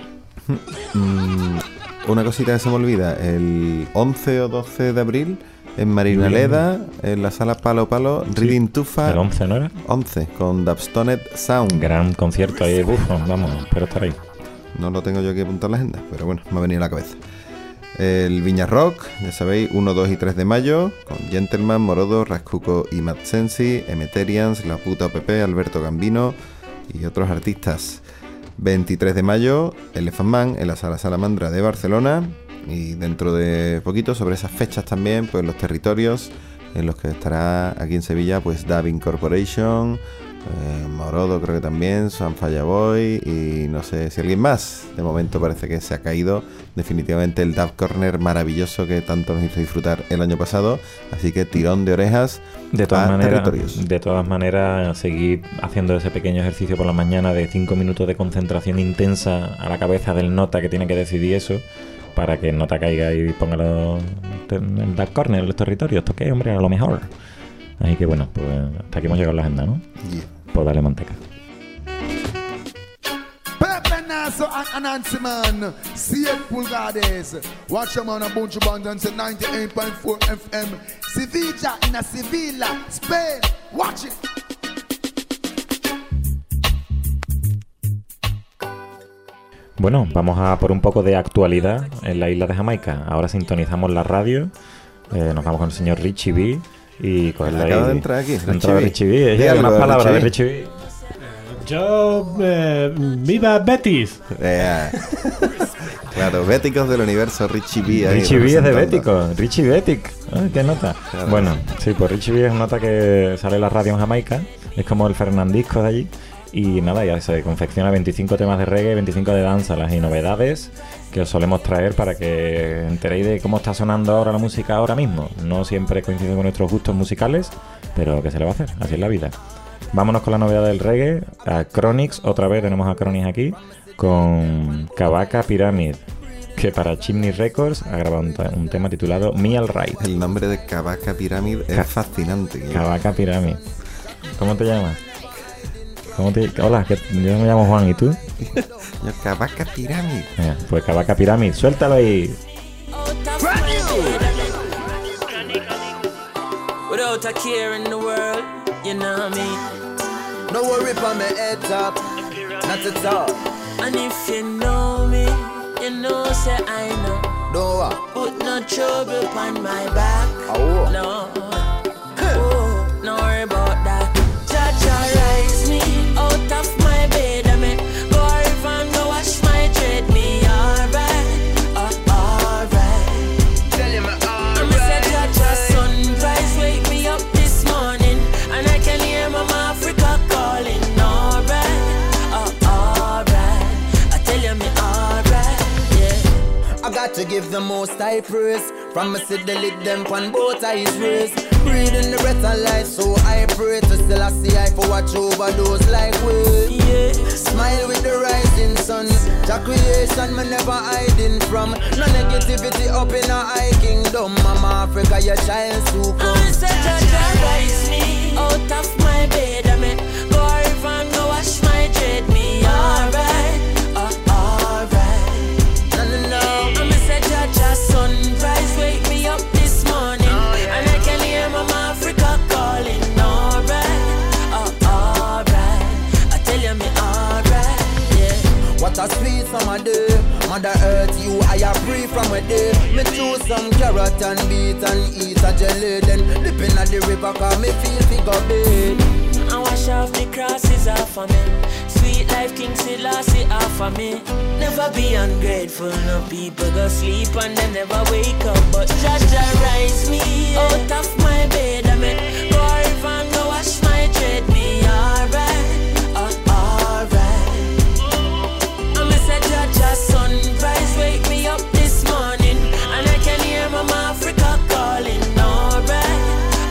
Una cosita que se me olvida, el 11 o 12 de abril en Marinaleda, en la Sala Palo Palo, sí. Reading Tufa. ¿El 11 no era? 11, con Dubstoned Sound. Gran concierto ahí, vamos, espero estar ahí. No lo tengo yo aquí apuntado en la agenda, pero bueno, me ha venido a la cabeza. El Viña Rock, ya sabéis, 1, 2 y 3 de mayo, con Gentleman, Morodo, Rascuco y Matt Sensi, Emeterians, La Puta OPP, Alberto Gambino y otros artistas. 23 de mayo, Elephant Man en la Sala Salamandra de Barcelona. Y dentro de poquito, sobre esas fechas también, pues los territorios en los que estará aquí en Sevilla, pues Dubbing Corporation, Morodo creo que también, San Falla Boy y no sé si alguien más. De momento parece que se ha caído definitivamente el Dub Corner maravilloso que tanto nos hizo disfrutar el año pasado. Así que tirón de orejas territorios. De todas maneras, seguir haciendo ese pequeño ejercicio por la mañana de 5 minutos de concentración intensa a la cabeza del nota que tiene que decidir eso, para que el nota caiga y ponga el Dark Corner, los territorios. Esto que, hombre, a lo mejor. Así que bueno, pues hasta aquí hemos llegado a la agenda, ¿no? Yeah. Pues dale manteca. Pepe Naso and Nancy Man, 7 pulgadas. Watch them on a bunch of bands and 98.4 FM. Sevilla in a Sevilla, Spain. Watch it. Bueno, vamos a por un poco de actualidad en la isla de Jamaica. Ahora sintonizamos la radio, nos vamos con el señor Richie B y cogerla ahí. Acaba de entrar aquí, Richie B. Hay algunas palabras de Richie B. Yo, viva Betis. Claro, béticos del universo, Richie B. Richie B es de bético, Richie Betic. Ay, qué nota. Claro. Bueno, sí, pues Richie B es una nota que sale en la radio en Jamaica, es como el Fernandisco de allí. Y nada, ya se confecciona 25 temas de reggae, 25 de danza y novedades que os solemos traer para que enteréis de cómo está sonando ahora la música ahora mismo. No siempre coincide con nuestros gustos musicales, pero ¿qué se le va a hacer? Así es la vida. Vámonos con la novedad del reggae, a Chronix, otra vez tenemos a Chronix aquí, con Kabaka Pyramid, que para Chimney Records ha grabado un tema titulado Me All Right. El nombre de Kabaka Pyramid es fascinante. Kabaka Pyramid. ¿Cómo te llamas? Hola, yo me llamo Juan, ¿y tú? Yo, Kabaka Pyramid. Pues Kabaka Pyramid, suéltalo ahí. Without a care in the world, you know me. No worry for my head top, not at all. And if you know me, you know say I know. No, put no trouble on my back. Oh. No, oh, no worry about that. Jaja rise me out of my bed, I mean, go river and go wash my dread. Me alright, alright. Tell you my alright. I'm say Jaja sunrise wake me up this morning, and I can hear Mama Africa calling. Alright, alright. I tell you me alright, yeah. I got to give the most high praise. From me see the lid them on both eyes raised. Breathing the breath of life, so I pray to still I see I for watch over those like we. Yeah. Smile with the rising sun. The creation me never hiding from. No negativity up in a high kingdom. Mama Africa, your child to come. I'm say Jaja rise me out of my bed, I mean, go river and my dread, me alright, alright. I miss a Jaja sunrise, wake me up this morning, and I can hear Mama Africa calling. Alright, alright. I tell you me alright, yeah. What a sweet summer day. Mother Earth, you I am free from a day. Me choose some carrot and beet and eat a jelly. Then dip in the river cause me feel figure big. I wash off the crosses off of me. Sweet life King Selassie off of me. Never be ungrateful, no people go sleep and they never wake up. But Jaja rise me out of my bed. I mean, go river and go wash my dread. Me alright, alright. I miss a Jaja sunrise, wake me up this morning, and I can hear Mama Africa calling. Alright,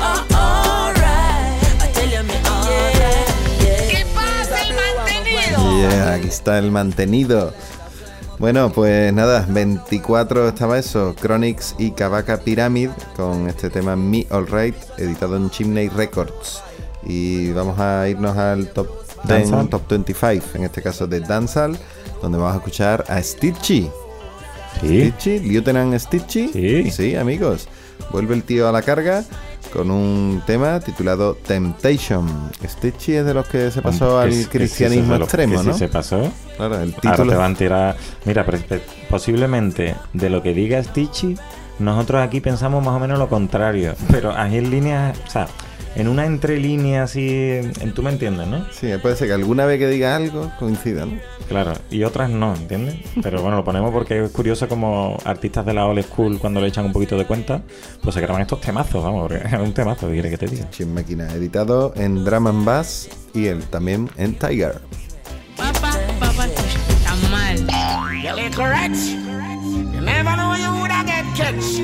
alright. I tell you me alright, yeah. ¿Qué pasa el mantenido? Yeah, aquí está el mantenido. Bueno, pues nada, 24 estaba eso, Chronix y Kabaka Pyramid con este tema Me Alright, editado en Chimney Records. Y vamos a irnos al top 10, top 25, en este caso de Dancehall, donde vamos a escuchar a Stitchy. ¿Sí? Stitchy, Lieutenant Stitchy. Sí, amigos. Vuelve el tío a la carga con un tema titulado Temptation. Stitchy es de los que se pasó al cristianismo extremo, ¿no? Sí, se pasó. Claro, el título. Ahora te van a tirar. Mira, posiblemente de lo que diga Stitchy, nosotros aquí pensamos más o menos lo contrario. Pero ahí en línea, o sea, en una entrelínea así, tú me entiendes, ¿no? Sí, puede ser que alguna vez que diga algo coincida, ¿no? Claro, y otras no, ¿entiendes? Pero bueno, lo ponemos porque es curioso como artistas de la old school, cuando le echan un poquito de cuenta, pues se graban estos temazos, vamos, porque es un temazo, ¿qué quieres que te diga? Chin Máquina, editado en Drum and Bass y él también en Tiger. Papa, está mal. You little wretch, you never know you woulda get catch.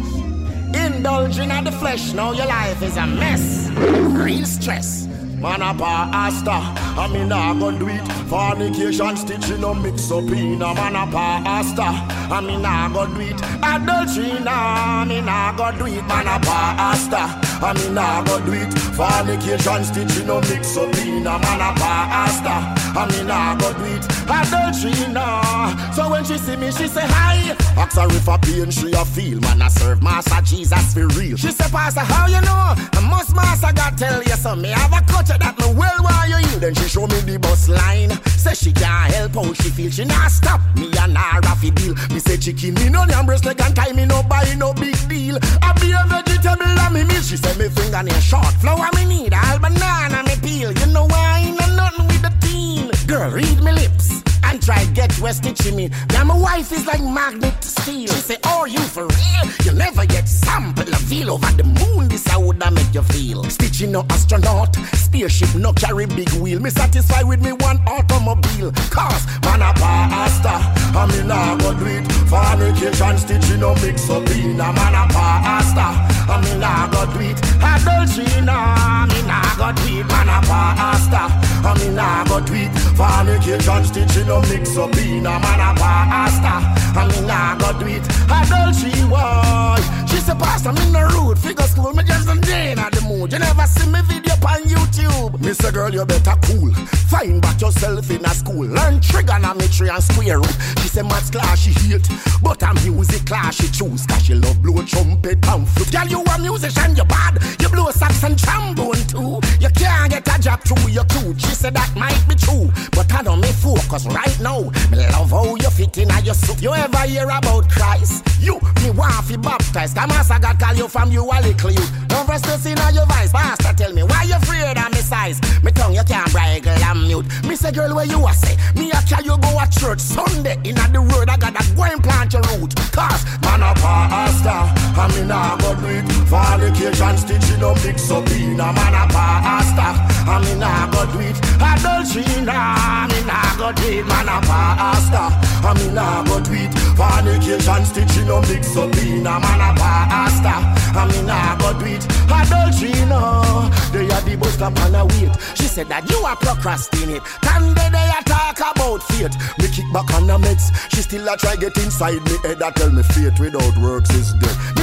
Indulging at the flesh, now your life is a mess. Real stress. Man a pasta, I mean I go do it. Fornication, stitching no mix up in a man a pasta, I mean I go do it. Adultery, I mean I go do it. Man a pasta, I mean I go do it. Fornication, stitching no mix up in a man a pasta, I mean I go do it. Adultery, nah. So when she see me, she say hi. Ask her if a pain she a feel. Man I serve Master Jesus for real. She say Pastor, how you know? I must Master God tell you something. Me have a culture that me well while you in. Then she show me the bus line. Say she can't help how she feel. She not stop me and her Raffy deal. Me say chicken, me no damn breast leg and tie me no buy no big deal. I be a vegetable and me meal. She say me fingernail short. Flour me need, all banana me peel. You know why I ain't nothing with the teen. Girl, read me lips and try get west stitching me. Now my wife is like magnet to steel. She say, oh, you for real? You never get sample of feel over the moon. This how would I make you feel? Stitching no astronaut, spaceship no carry big wheel. Me satisfied with me one automobile. Cause man a pasta, I mean I go do it. Fornication, stitching no mix up in a man a pasta, I mean I go do it. Adultery, I mean I go do it. Man a pasta, I mean I go do it. Fornication, stitching no mix up in a man a pasta, I mean I go do it. Adultery, why? She say Pastor, me no rude. Figure school, me just a day at the mood. You never see me video on YouTube. Me say girl, you better cool. Find back yourself in a school. Learn trigonometry and square root. She say maths class she hate, but a music class she choose. Cause she love blow trumpet and flute. Girl, you a musician, you bad. You blow sax and trombone too. You can't get a job through your tooth. She said that might be true, but I don't me focus right now. Me love how you fit in your suit. You ever hear about Christ? You, me want to baptize. Come as I got call you from you a little youth. Don't rest to see now your voice. Pastor tell me why you afraid of me size. Me tongue you can't bridle and mute. Me say girl where you a say? Me a carry you go a church Sunday. In the road I got that go and plant your root. Cause man a pastor, I mean I go do it. Fornication stitching no mix up in a man a pastor, I mean I go do it. Adultery, I mean I go do it. Man a pastor, I mean I go do it. Fornication stitching no mix up in a man a pastor, I mean I go do it. Adultery, no. They are the bus stop and a wait. She said that you are procrastinate. And they a talk about fate. Me kick back on the meds. She still a try get inside me head. I tell me fate without works is dead. Me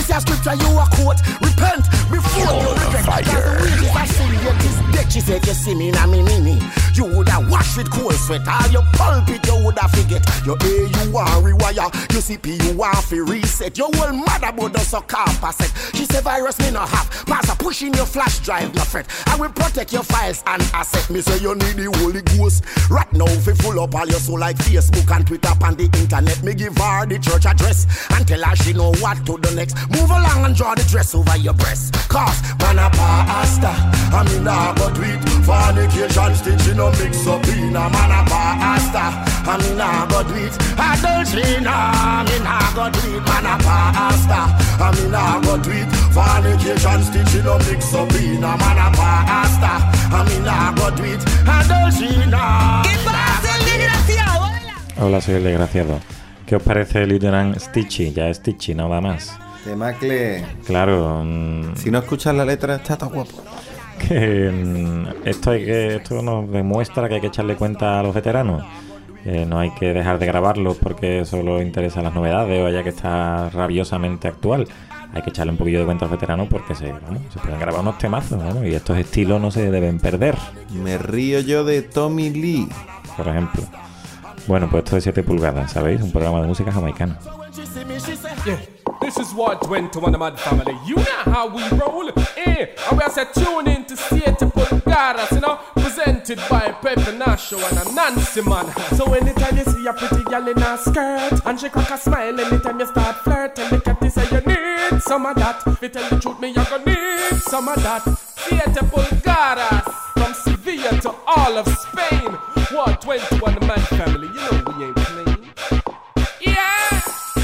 This is scripture you a quote. Repent before you regret. Cause the wages of sin get this debt. She said you see me na me mini. You woulda wash with cold sweat. All your pulpit you woulda forget. Your A you want rewire. Your CP you want fi reset. Your whole motherboard does a car set. She said virus me no have. Pass a pushing your flash drive no fret. I will protect your files and asset. Me say you need the Holy Ghost. Right now fi full up all your soul like Facebook and Twitter and the internet. Me give her the church address and tell her she know what to do next. Move along and draw the dress over your breast. Cause man a pastor, I mean I go tweet. Fornication stitching no mix up in a man a pastor, I mean I go tweet. Adultery I mean I go tweet. Man a pastor, I mean I go tweet. Fornication stitching no mix up in a man a pastor, I mean I go tweet. Adultery ¿Qué pasa, el desgraciado? Hola, soy el desgraciado. ¿Qué os parece Lieutenant Stitchy? Ya es Stitchy, nada más. Temacle. Claro. Si no escuchas la letra, está todo guapo. Que esto nos demuestra que hay que echarle cuenta a los veteranos. No hay que dejar de grabarlos porque solo interesa las novedades o haya que estar rabiosamente actual. Hay que echarle un poquillo de cuenta a los veteranos porque se pueden grabar unos temazos, ¿no? Y estos estilos no se deben perder. Me río yo de Tommy Lee, por ejemplo. Bueno, pues esto de 7 pulgadas, ¿sabéis? Un programa de música jamaicana. Yeah, this is what went to one of my family. You know how we roll. And we are set tune in to 7 pulgadas, you know, presented by Pepe Nacho and Nancy Man. So anytime you see a pretty girl in a skirt and she crack a smile, anytime you start flirting, look at this and you need some of that. If you tell the truth, me you're gonna need some of that. 7 pulgadas from Sevilla to all of Spain. What 21 the man family? You know we ain't playing. Yeah.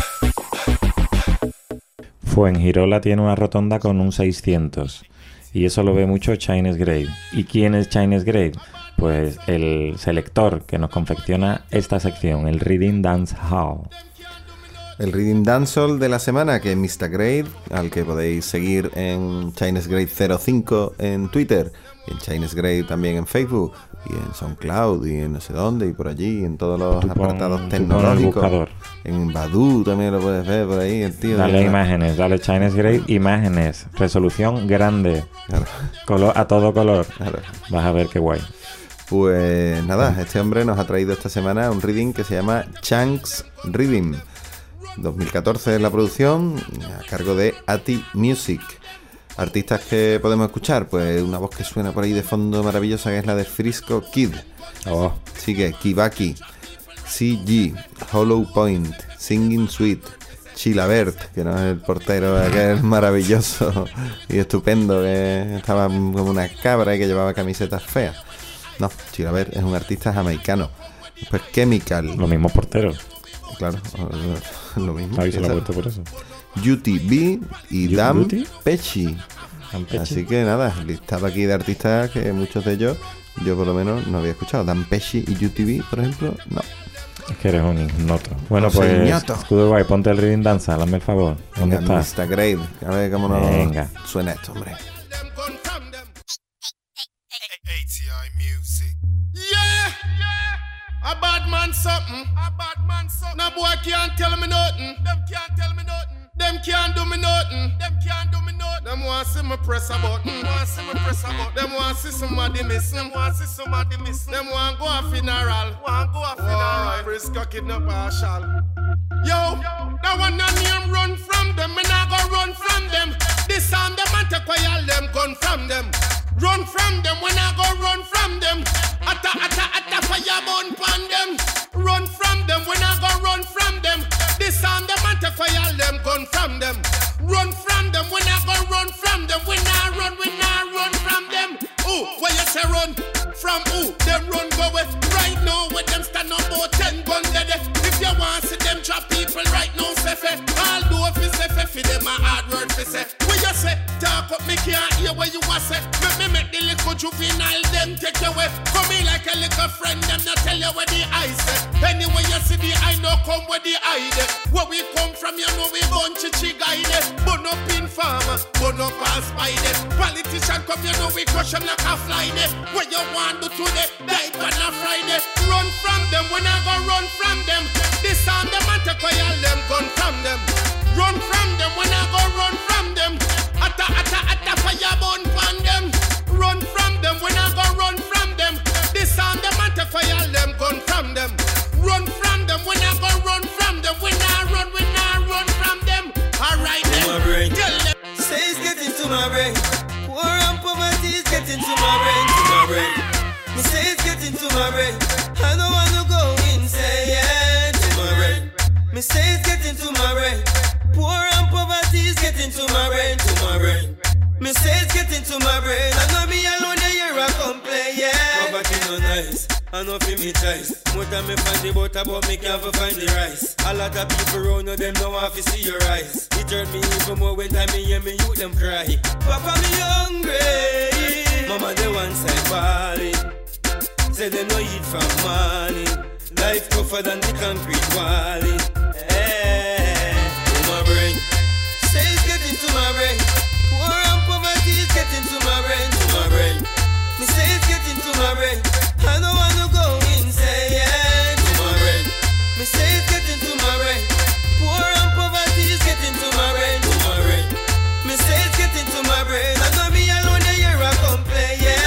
Fuengirola tiene una rotonda con un 600 y eso lo ve mucho Chinese Grade. ¿Y quién es Chinese Grade? Pues el selector que nos confecciona esta sección, el Reading Dance Hall. El Reading Dancehall de la semana, que es Mr. Grade, al que podéis seguir en Chinese Grade 05 en Twitter, y en Chinese Grade también en Facebook, y en SoundCloud, y en no sé dónde, y por allí, en todos los apartados tecnológicos. En Badoo también lo puedes ver por ahí, el tío. Dale imágenes, dale Chinese Grade, imágenes, resolución grande, claro. Color a todo color. Claro. Vas a ver qué guay. Pues nada, este hombre nos ha traído esta semana un reading que se llama Chunks Reading. 2014 es la producción, a cargo de Ati Music. Artistas que podemos escuchar, pues una voz que suena por ahí de fondo maravillosa, que es la de Frisco Kid. Sigue Kibaki, CG, Hollow Point, Singing Sweet, Chilabert, que no es el portero, que es maravilloso y estupendo, que estaba como una cabra y que llevaba camisetas feas. No, Chilabert es un artista jamaicano. Pues Chemical. Los mismos porteros. Claro, lo mismo. Ahí se lo ha puesto por eso. UTB y Dan Pechi. Así que nada, listado aquí de artistas que muchos de ellos yo por lo menos no había escuchado. Dan Pechi y UTB, por ejemplo, no. Es que eres un ignoto. Bueno, pues Scudeway, ponte el Reading Dance, hazme el favor. ¿Dónde estás? Mr. Grade, a ver cómo nos suena esto, hombre. A bad man something. No boy can't tell me nothing. Them can't tell me nothing. Them can't do me nothing. Them can't do me nothing. Them want see me press a button. Them want see somebody miss. Them want go a funeral. Frisco kidnap partial. Yo, that one no name run from them. Me nah go run from them. This time them and take away all them gun from them. Run from them when I go run from them. Atta fire burn pon them. Run from them when I go run from them. This time them and take fire all them gun from them. Run from them when I go run from them. When I run from them. Ooh, where you say run? From who? Them run go away. Right now with them stand up about 10 gun dead. If you want see them trap people right now, say fe. All do if you say fe, for them a hard word fi say. Where you say? Talk up, me can't hear what you a say. Make the little juvenile them take you away. Come in like a little friend, them not tell you where the eye say. Anyway you see the eye, no come where the eye dey. Where we come from, you know we bunch of guide. But no pin farmer, but no pass by them. Politician come, you know we crush them like a fly day. What you want to today, die on a Friday. Run from them when I go run from them. This time them and take away all them gun from them. Run from them when I go run Me say it's getting to my brain. Poor and poverty is getting to my brain, to my brain. Me say it's getting to my brain. I know me alone the year I complain, yeah. Poverty no nice, I know fi me choice. More time me find the butter, but me can't find the rice. A lot of people around you, them don't want to see your eyes. It hurt me even more when time me hear me youth them cry. Papa me hungry, mama they one side falling. Say they no eat from morning. Life tougher than the concrete walling. Hey, to my brain. Say it's getting to my brain. War and poverty is getting to my brain, to my brain. Me say it's getting to my brain. I don't wanna go insane, yeah, to my brain. Me say it's getting to my brain. War and poverty is getting to my brain, to my brain. Me say it's getting to my brain. I know me alone the year I complain, yeah.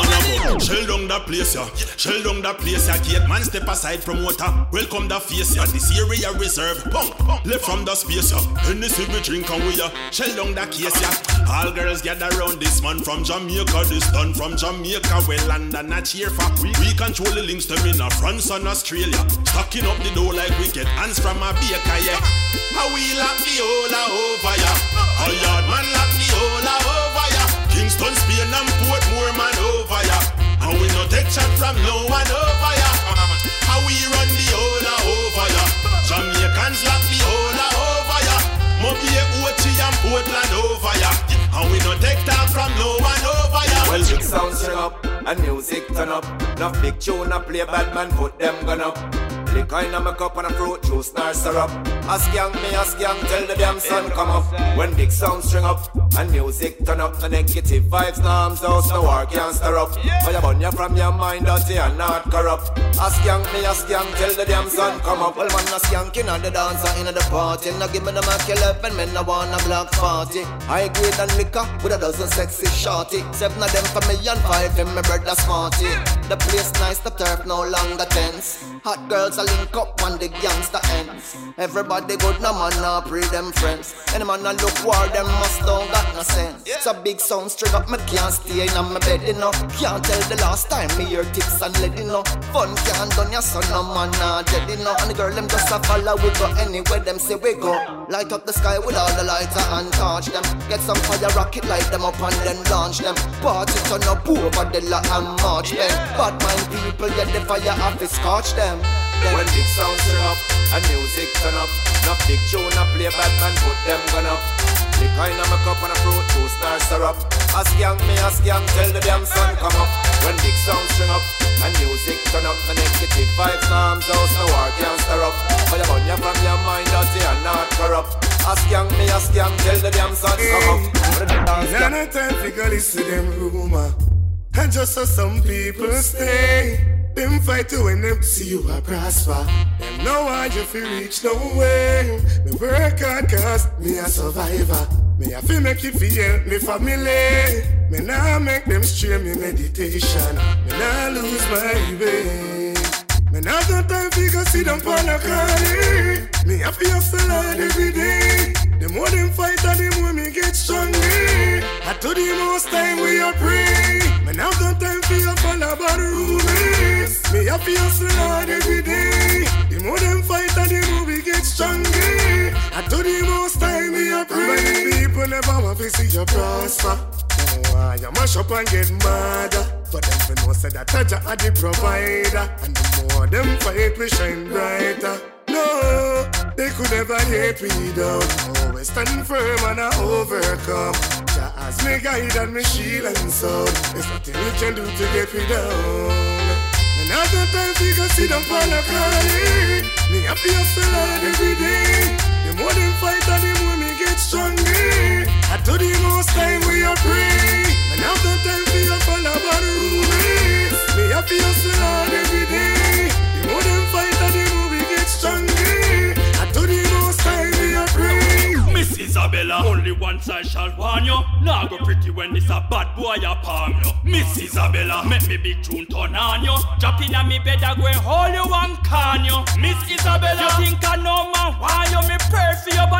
Shell down that place, yeah. Shell down that place, yeah. Gate man step aside promoter. Welcome the face, yeah. This area reserve. Pump, left from the space, yeah. Hennessy we drink and we, yeah. Shell down the case, yeah. All girls gather around this man from Jamaica. This done from Jamaica. Well, London a cheer for. We control the links them in France and Australia. Stocking up the door like we get hands from a baker, yeah. How we lock the whole over, yeah. A yard man lock the whole over, yeah. Kingston, Spain and Portmore man over, yeah. And we no take chat from no one over ya. How we run the whole over ya. Jamaicans lock the whole over ya. Mobile, Ochi and Portland over ya. And we no take talk from no one over ya. Well, big sound string up and music turn up. Enough big tune a play, bad man put them gun up. Liquor in my cup and a fruit juice, nor syrup. Ask young, tell the damn sun come up. When big sound string up and music turn up, the negative vibes, no arms out, no war can't stir up. Oh, you burn you from your mind, dirty and not corrupt. Ask young, tell the damn sun come up. Well, man, a skanking on the dancer in the party. Now give me the Mac 11, men, I want a black party. High grade and liquor with a dozen sexy shorty. 7 of them for me and 5 in my brother smarty. The place nice, the turf no longer tense. Hot girls a link up on the gangster ends. Everybody good, no man, no pre them friends. Any man a look war, them must don't got no sense. It's a big sound straight up, me can't stay in my bed, you know. Can't tell the last time me hear tips and lead, you know. Fun can't done your son, no man, not dead, you know. And the girl, them just a follow, we go anywhere, them say we go. Light up the sky with all the lighter and touch them. Get some fire rocket, light them up and then launch them. Party turn up over the lot and march them. Bad mind people, get the fire off, it scorch them. When big sounds turn up and music turn up, no big tune a play, bad man put them gun up. The kind of my cup and a fruit juice, nor syrup. Ask young, tell the damn sun come up. When big sounds turn up and music turn up, the negative vibes, no arms out, no war can't stir up. But you burn you from your mind, dirty and not corrupt. Ask young, tell the damn sun come up. Now no time to go listen to them rumor. And just so some people stay. Them fight to when them see you a prosper. Them know why you feel reach no way. Me work hard cause me a survivor. Me a feel make it feel me family. Me nah make them stream me meditation. Me nah lose my way. Me nah got time to go sit down for a carry. Me a feel so hard every day. The more them fight and the more me get stronger. And to the most time we a pray. Me nah got time for you follow about the rules. Me a feel so hard every day. The more them fight and the more we get stronger. And to the most time we a pray. Many people never want to see you prosper. Oh, you mash up and get mad. For them to know say that Taja are the provider. And the more them fight we shine brighter. No, they could never hate we down. Always stand firm and I overcome. Jah as me guide and me shield and sword. There's nothing we can do to get me down. And I got time to go sit down for the cry. Me a feel so hard every day. The more them fight and the more me get stronger. And to the most time we a pray. And I got time to go follow about the rules. Me a feel so hard every day. The more them fight and the more we get stronger. And to the most time we a pray. Miss Isabella, only once I shall warn you. Now go pretty when this a bad boy a palm you. Miss Isabella, make me big tune turn on you. Drop in a me bed a go and hold you and can you. Miss Isabella, you think I know man why you me pray for your body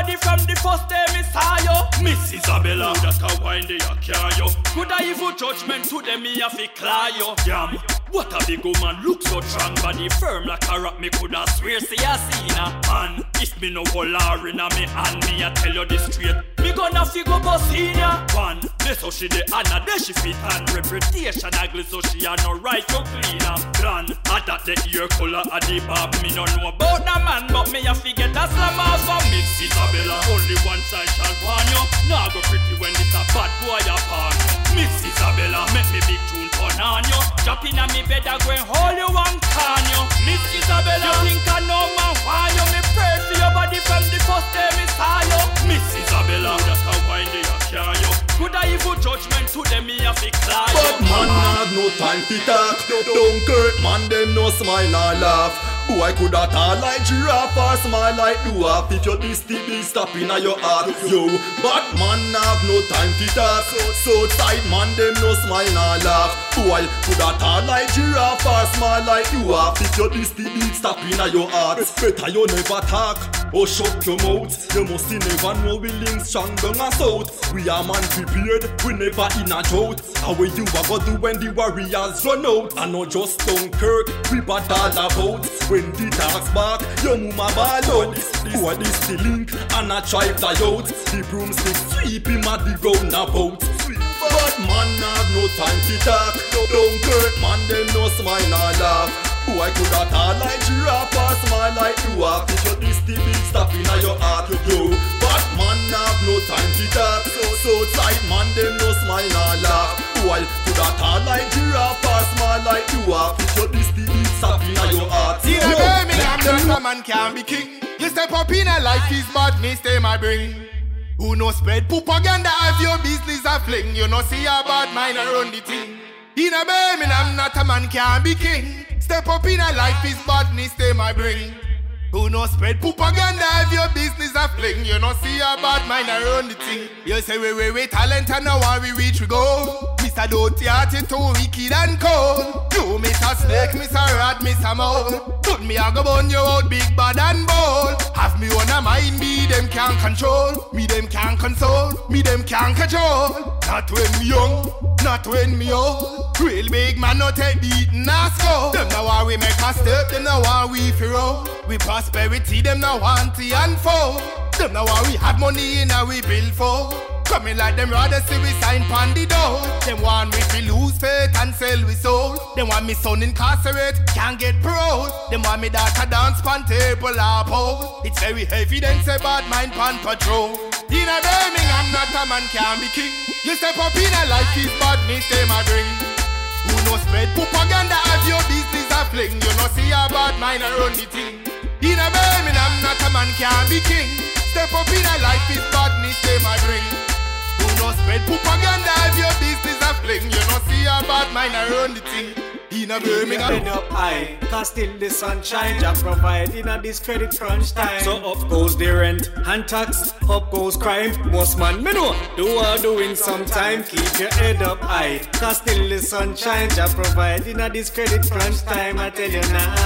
body from the first day me saw you. Miss Isabella, that a wine they a carry you. Could I evil judgment to them me a fi cry you? Damn, what a big woman, look so strong, body firm like a rock. Me coulda swear see a seen a man. If me no holler inna me hand, me a tell you this straight. Me gonna fi go bust in ya. One, this how she the honor, there she fit and reputation ugly, so she a no right to clean up. Plan, at that the ear color a the bob. Me no know about the man, but me a fi get a slam off of Miss Isabella. Only once I shall warn you. Now go pretty when it's a bad boy upon Miss Isabella, make me big tune turn on you. Drop in a me bed a go and hold you and can you. Miss Isabella, you think I know man why you? Me pray for your body from the first day me saw you. Miss Isabella, that's how wine they a carry you. Could I evil judgment to them me a fi cry you? But man have no time to talk. Don't hurt man, them no smile or laugh. Boy coulda tall like giraffe or smile like dwarf. If you this the big stop inna your heart, yo. But man have no time to talk. So tight man, them no smile nor laugh. Boy coulda tall like giraffe or smile like dwarf. If you this the big stop inna your heart, better you never talk or shut your mouth. You must never know we link strong down a south. We are man prepared, we never in a drought. How will you a go do when the warriors run out? I know just Dunkirk, we battle about. When the dogs bark, your mama ball out. Boy this the link, and I try fly out. The broomstick sweep him at the ground about. But man have no time to talk. Dunkirk man, them no smile or laugh. Boy coulda tall like giraffe or smile like dwarf. If you this the big stop inna your heart, yo. But man have no time to talk. So tight man, them no smile or laugh. Boy coulda tall like giraffe or smile like dwarf. If you this the big stop inna your heart. See the Birmingham, not a man can be king. You step up in a life is badness they might bring. Who no spread propaganda have your business a fling. You no see a bad mind around the thing. In a Birmingham, not a man can be king. Step up in a life is badness they might bring. Who no spread propaganda have your business a fling. You no see a bad mind around the thing. You say we talent and now we reach we go. Mr. Dirty Hearted too wicked and cold. You Mr. Snake, Mr. Rat, Mr. Mole. Put me a go burn you out big bad and bold. Have me on a mind, me them can't control. Me them can't console, me them can't control. Not when me young, not when me old. Real big man no take beatin' or score. Them now why we make a step, them now why we fear. We prosperity, them now want to unfold. Them now why we have money in our we bill for. Coming like them rather see we sign pon the door. Them want we to lose faith and sell we soul. Them want me son incarcerate, can't get parole. Them want me daughter dance pon table or pole. It's very evident say bad mind pon patrol. In a Birmingham, not a man can be king. You step up in a life is badness they might bring. Who no spread propaganda have your business a fling. You no see a bad mind around the thing. In a Birmingham, not a man can be king. Step up in a life is badness they might bring. Who no spread propaganda have your business a fling. You no see a bad mind around the thing. In a Birmingham, head up high, cause still the sunshine Jah provide in a this credit crunch time. So up goes the rent and tax, up goes crime. Most man me know do are doing sometime. Keep your head up high, cause still the sunshine Jah provide in a this credit crunch time. I tell you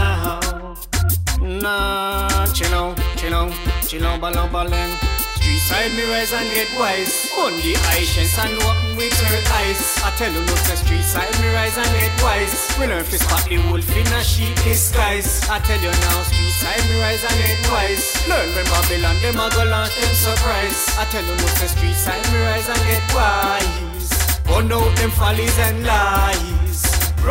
now, nah, chill out, ballin'. Street side me rise and get wise. On the Haitians and walking with her eyes. I tell you no say street side me rise and get wise. We learn to spot the wolf in a sheep disguise. I tell you now street side me rise and get wise. Learn when Babylon them a go launch them surprise. I tell you no say street side me rise and get wise. Burn out them follies and lies.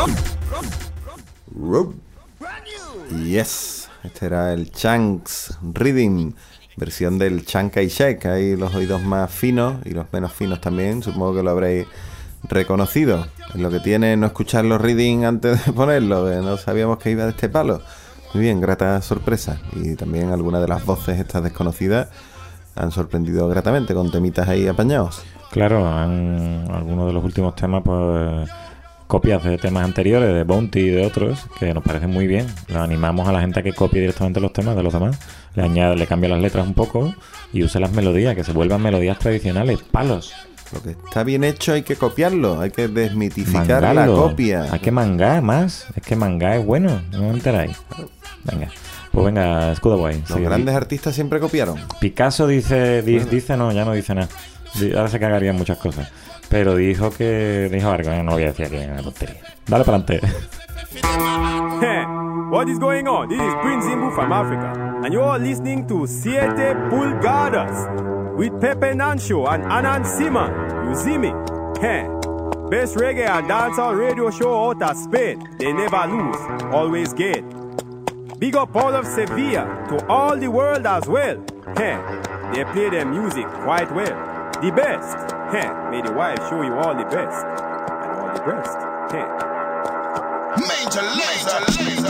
Yes, este era el Chunks Rhythm, versión del Chiang Kai-shek. Hay los oídos más finos y los menos finos también, supongo que lo habréis reconocido. Es lo que tiene no escuchar los reading antes de ponerlo, que no sabíamos que iba de este palo. Muy bien, grata sorpresa. Y también algunas de las voces estas desconocidas han sorprendido gratamente con temitas ahí apañados. Claro, algunos de los últimos temas, pues copias de temas anteriores, de Bounty y de otros, que nos parecen muy bien. Lo animamos a la gente a que copie directamente los temas de los demás, le cambia las letras un poco y use las melodías, que se vuelvan melodías tradicionales, palos. Lo que está bien hecho hay que copiarlo, hay que desmitificar la copia. Hay que mangar más, es que mangar es bueno, no me enteráis. Venga, Pues venga, Schoolboy. Los grandes artistas siempre copiaron. Picasso dice no, ya no dice nada. Ahora se cagarían muchas cosas. Pero dijo algo, no lo voy a decir aquí en la tontería. Dale para adelante. Hey, what is going on? This is Prince Zimbu from Africa, and you are listening to Siete Pulgadas with Pepe Nancho and Anan Simon. You see me? Hey, best reggae and dancehall radio show out of Spain. They never lose, always get. Big up all of Sevilla to all the world as well. Hey, they play their music quite well. The best. Hey, may the wife show you all the best and all the best. Hey. Major laser.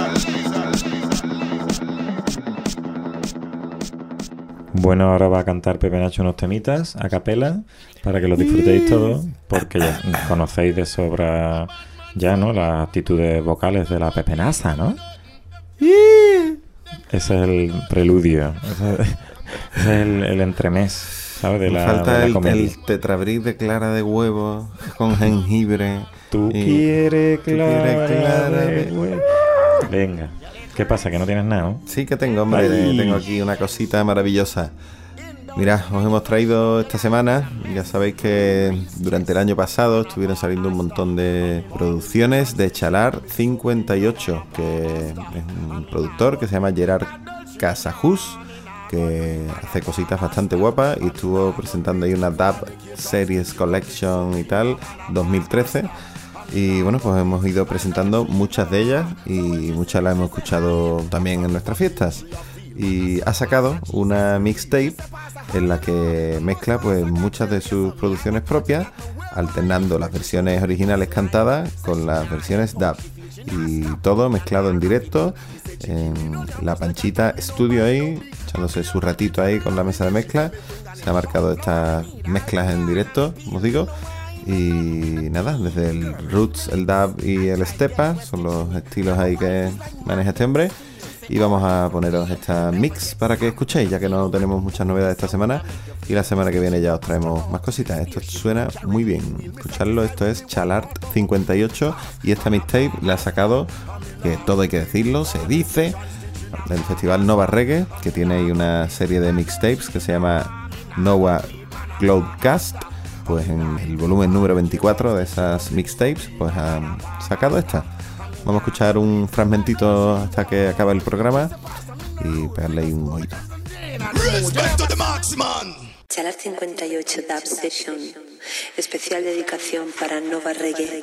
Bueno, ahora va a cantar Pepe Nacho unos temitas a capela para que los disfrutéis todos, porque ya conocéis de sobra ya, ¿no? Las actitudes vocales de la pepenaza, ¿no? Ese es el preludio, ese es el entremés, ¿sabes? De la, falta de la comedia. el tetrabric de clara de huevo con jengibre. Tú quieres clara de huevo. Venga. ¿Qué pasa? ¿Que no tienes nada, no? Sí que tengo, hombre. Ay. Tengo aquí una cosita maravillosa. Mirad, os hemos traído esta semana. Ya sabéis que durante el año pasado estuvieron saliendo un montón de producciones de Chalart 58, que es un productor que se llama Gerard Casajus, que hace cositas bastante guapas y estuvo presentando ahí una Dub Series Collection y tal, 2013. Y bueno, pues hemos ido presentando muchas de ellas y muchas las hemos escuchado también en nuestras fiestas. Y ha sacado una mixtape en la que mezcla pues muchas de sus producciones propias, alternando las versiones originales cantadas con las versiones dub. Y todo mezclado en directo en la Panchita Studio ahí, echándose su ratito ahí con la mesa de mezcla. Se ha marcado estas mezclas en directo, como os digo. Y nada, desde el roots, el dub y el stepa son los estilos ahí que maneja este hombre. Y vamos a poneros esta mix para que escuchéis, ya que no tenemos muchas novedades esta semana. Y la semana que viene ya os traemos más cositas. Esto suena muy bien, escuchadlo. Esto es Chalart 58 y esta mixtape la ha sacado, que todo hay que decirlo, se dice, del festival Nova Reggae, que tiene ahí una serie de mixtapes que se llama Nova Cloudcast. Pues en el volumen número 24 de esas mixtapes, pues han sacado esta. Vamos a escuchar un fragmentito hasta que acabe el programa y pegarle ahí un oído. Chalart 58 Dub Session, especial dedicación para Nova Reggae.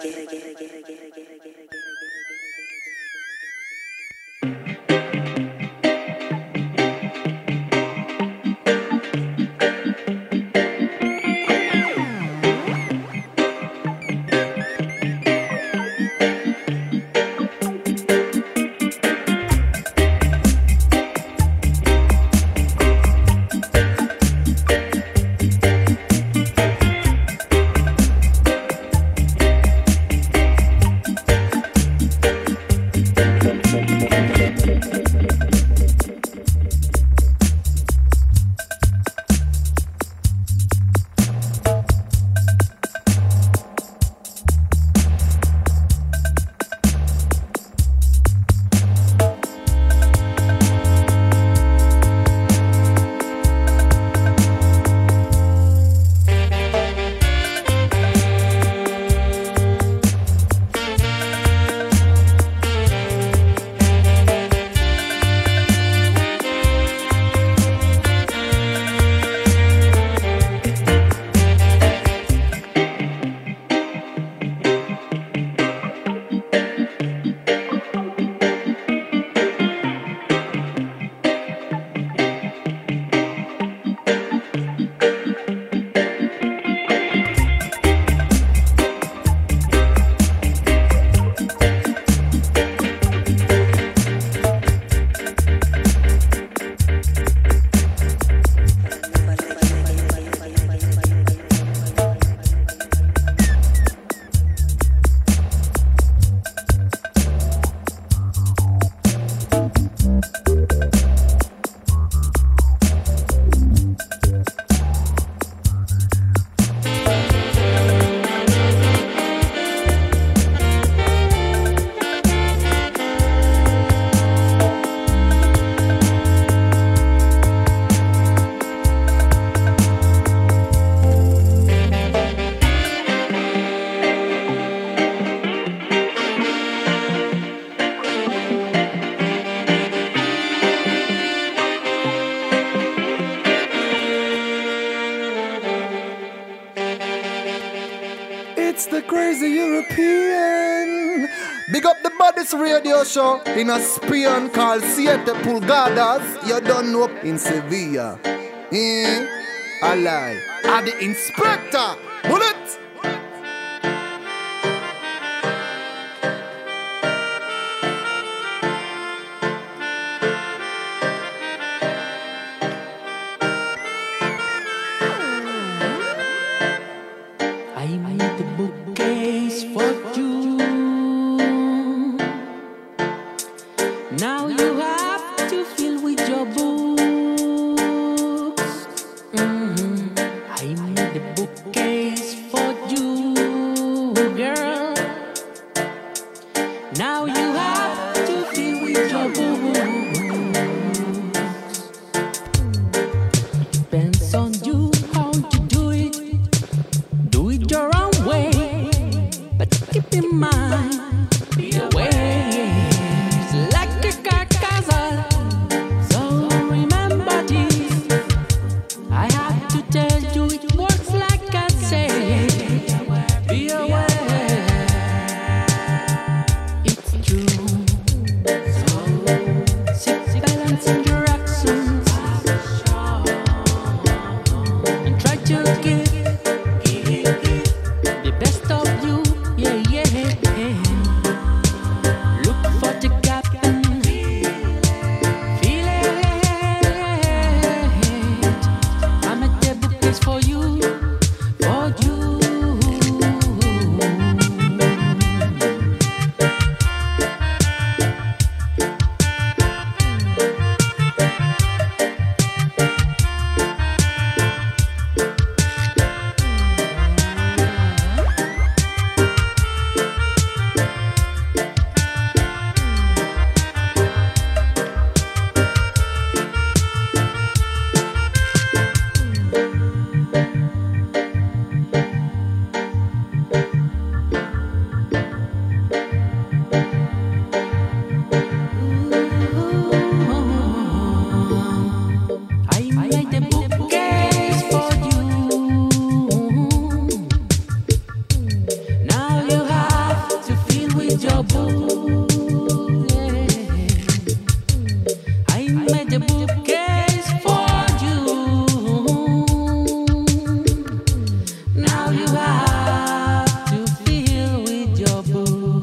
crazy European. Big up the Baddest radio show in a Spain called Siete Pulgadas. You don't know in Sevilla. A lie. Are the inspector. Bullet. I made the bookcase for you. Now you have to fill with your books. I made the bookcase for you, girl. Now you have to fill with your books. It depends on you how you do it. Do it your own way, but keep in mind your ways like a carcass. So remember this. I have to tell you it works like I say. Be aware, it's true. So seek balance in your actions and try to give the best of you, yeah, yeah. Look for the gap and feel it. I'm at the bookcase for you, for you. I made the bookcase for you. Now you have to fill with your book. I made the bookcase for you. Now you have to fill with your book.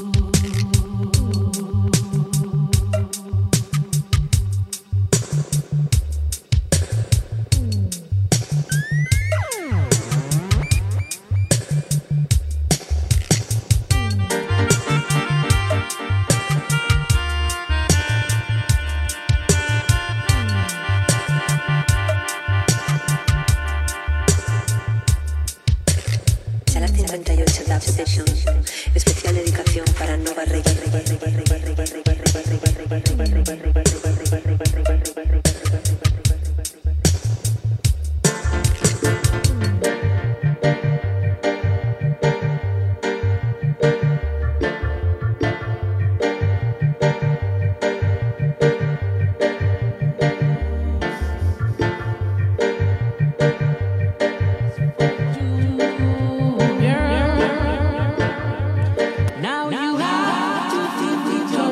Sala 58 Dub Session. Especial dedicación para Nova Reggae. Now you have to fill with your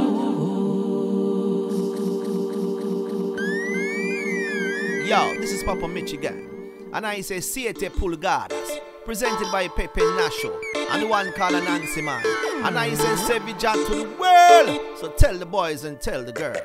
book. Yo, this is Papa Michigan, and I say Siete Pulgadas, presented by Pepe Nacho, and the one called Nancy Man, and I say Sevilla to the world, so tell the boys and tell the girls.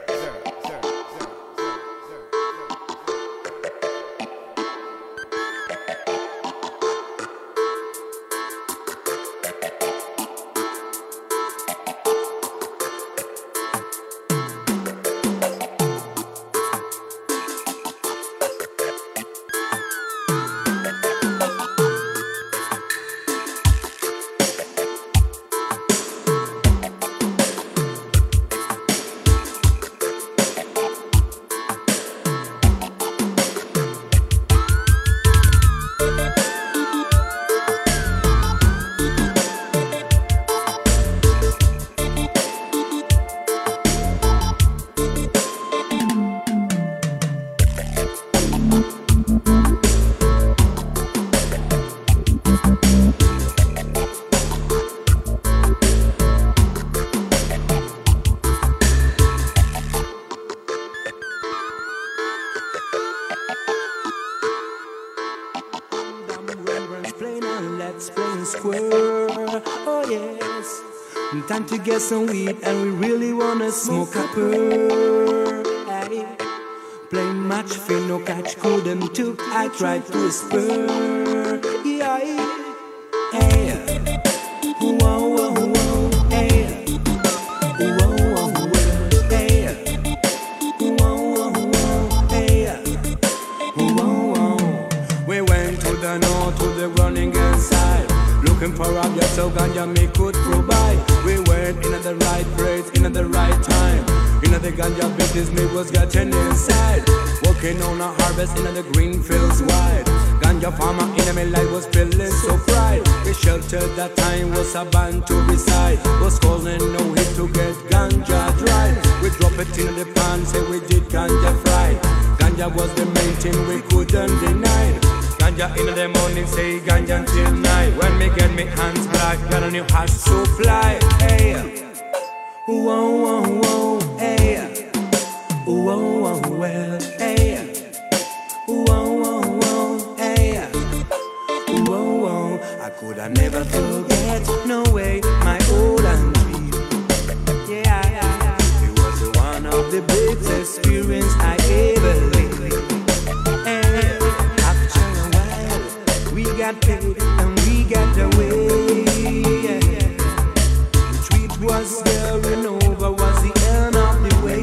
square. Oh yes, time to get some weed and we really wanna smoke a purr. Hey. Play match for no catch, couldn't took, I tried to whisper. Yeah, hey. Whoa, whoa, whoa, hey. Whoa, whoa, whoa, hey. Whoa, whoa, whoa, hey. Whoa, whoa. We went to the north, to the running side, looking for a ghetto ganja me could provide. We went in at the right place, in at the right time. In the ganja business me was getting inside. Working on a harvest in the green fields wide. Ganja farmer in my life was feeling so pride. The shelter that time was a band to reside. Was calling no hit to get ganja dry. We drop it in the pan, say we did ganja fry. Ganja was the main thing we couldn't deny. Ganja in the morning, say ganja till night. When me get me hands black, got a new hash so fly. Hey, whoa, whoa, whoa, hey, whoa, whoa, well, hey, whoa, whoa, whoa, hey, whoa, whoa. I could have never forget, no way, my old dream. Yeah, it was one of the best experience I ever lived. Hey, after a while, we got paid and we got away. Yeah. The treat was there and over was the end of the way.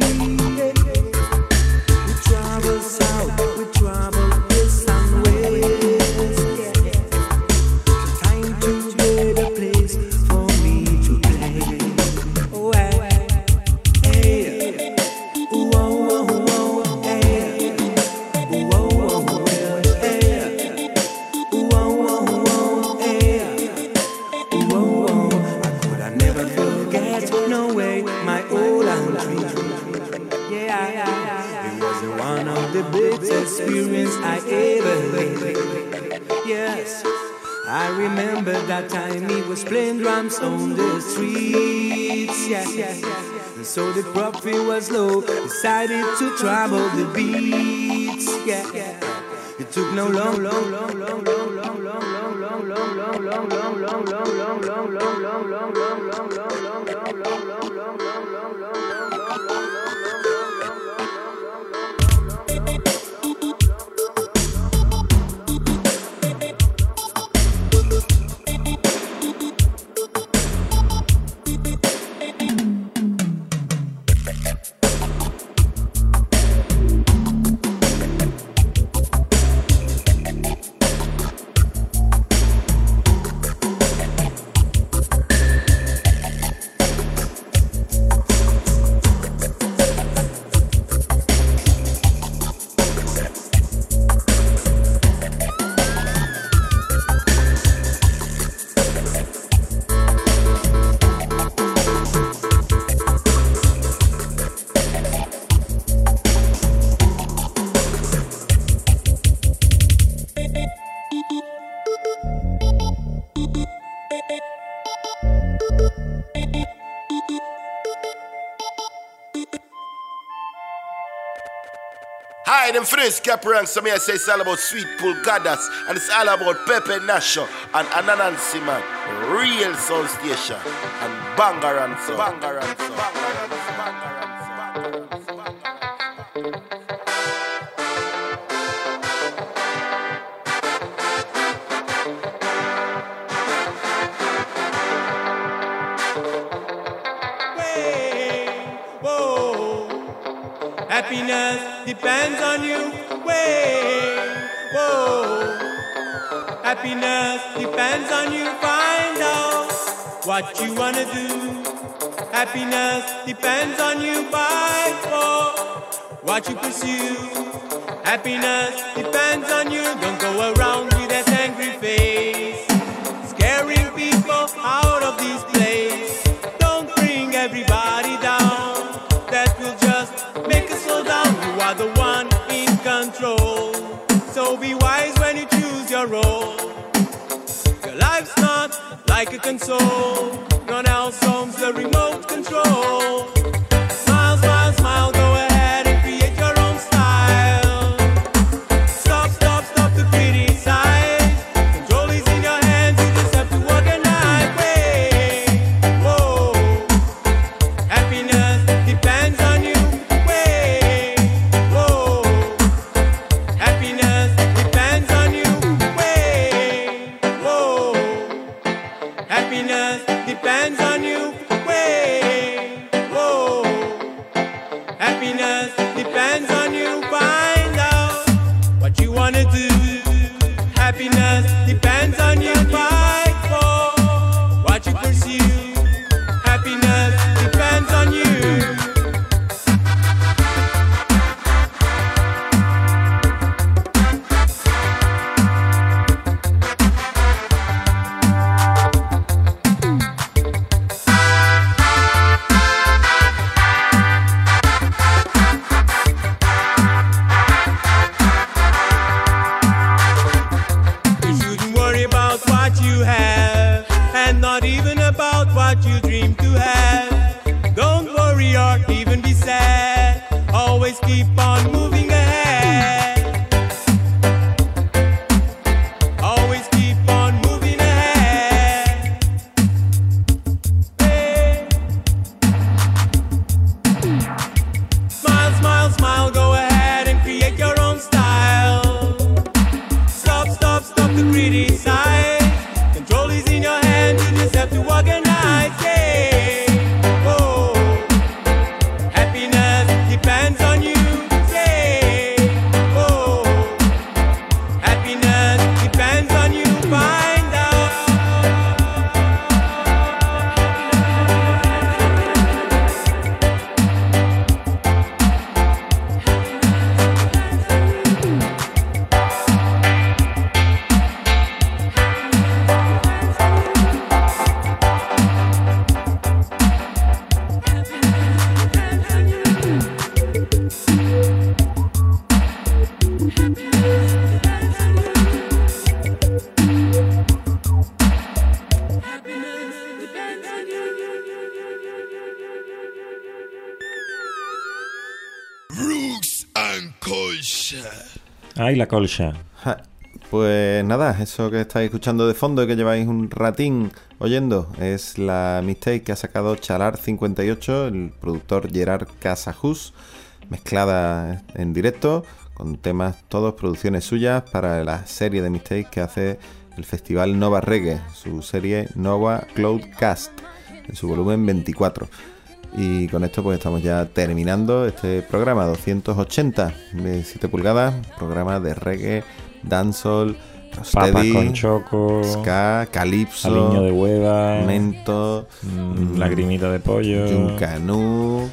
We travel south, we travel east and west. Time to get a place for me to play. Oh, hey, whoa, whoa, whoa, hey, whoa, whoa, whoa, hey, whoa, whoa, whoa, hey, whoa, whoa. I could have never forget, no way, my old dream. Yeah, it was one of the best experience I ever lived. Yes, I remember that time he was playing drums on the streets. Yeah, and so the prophet was low, decided to travel the beats. Yeah, it took no long. Hi, them friends, Caprang. So me I say it's all about Sweet Pulgadas, and it's all about Pepe Nasho and Anansi Man, real sound station, and Bangaran so. Happiness depends on you. Wait, whoa. Happiness depends on you. Find out what you wanna do. Happiness depends on you. Fight for what you pursue. Happiness depends on you. Don't go around with that angry face, scaring people out of this place. Don't bring everybody down. That will just make us slow down. You are the one in control, so be wise when you choose your role. Your life's not like a console. No one else owns the remote control. Smile, smile, smile, go ahead and create your own style. Stop, stop, stop to criticize. Control is in your hands, you just have keep on moving ahead. Always keep on moving ahead. Hey. Smile, smile, smile, go ahead and create your own style. Stop, stop, stop the criticize. Control is in your hand, you just have to organize, yeah. Oh, happiness depends on you, yeah. Oh, happiness depends on you, find out. Brooks and Colcha. Ay, la colcha. Ja, pues nada, eso que estáis escuchando de fondo y que lleváis un ratín oyendo es la mixtape que ha sacado Chalar 58, el productor Gerard Casajus, mezclada en directo con temas todos, producciones suyas para la serie de mixtapes que hace el festival Nova Reggae, su serie Nova Cloudcast, en su volumen 24. Y con esto pues estamos ya terminando este programa 280 de 7 pulgadas, programa de reggae, dancehall, Papas con choco, ska, calipso, aliño de hueva, mento, lagrimita de pollo, yuncanú,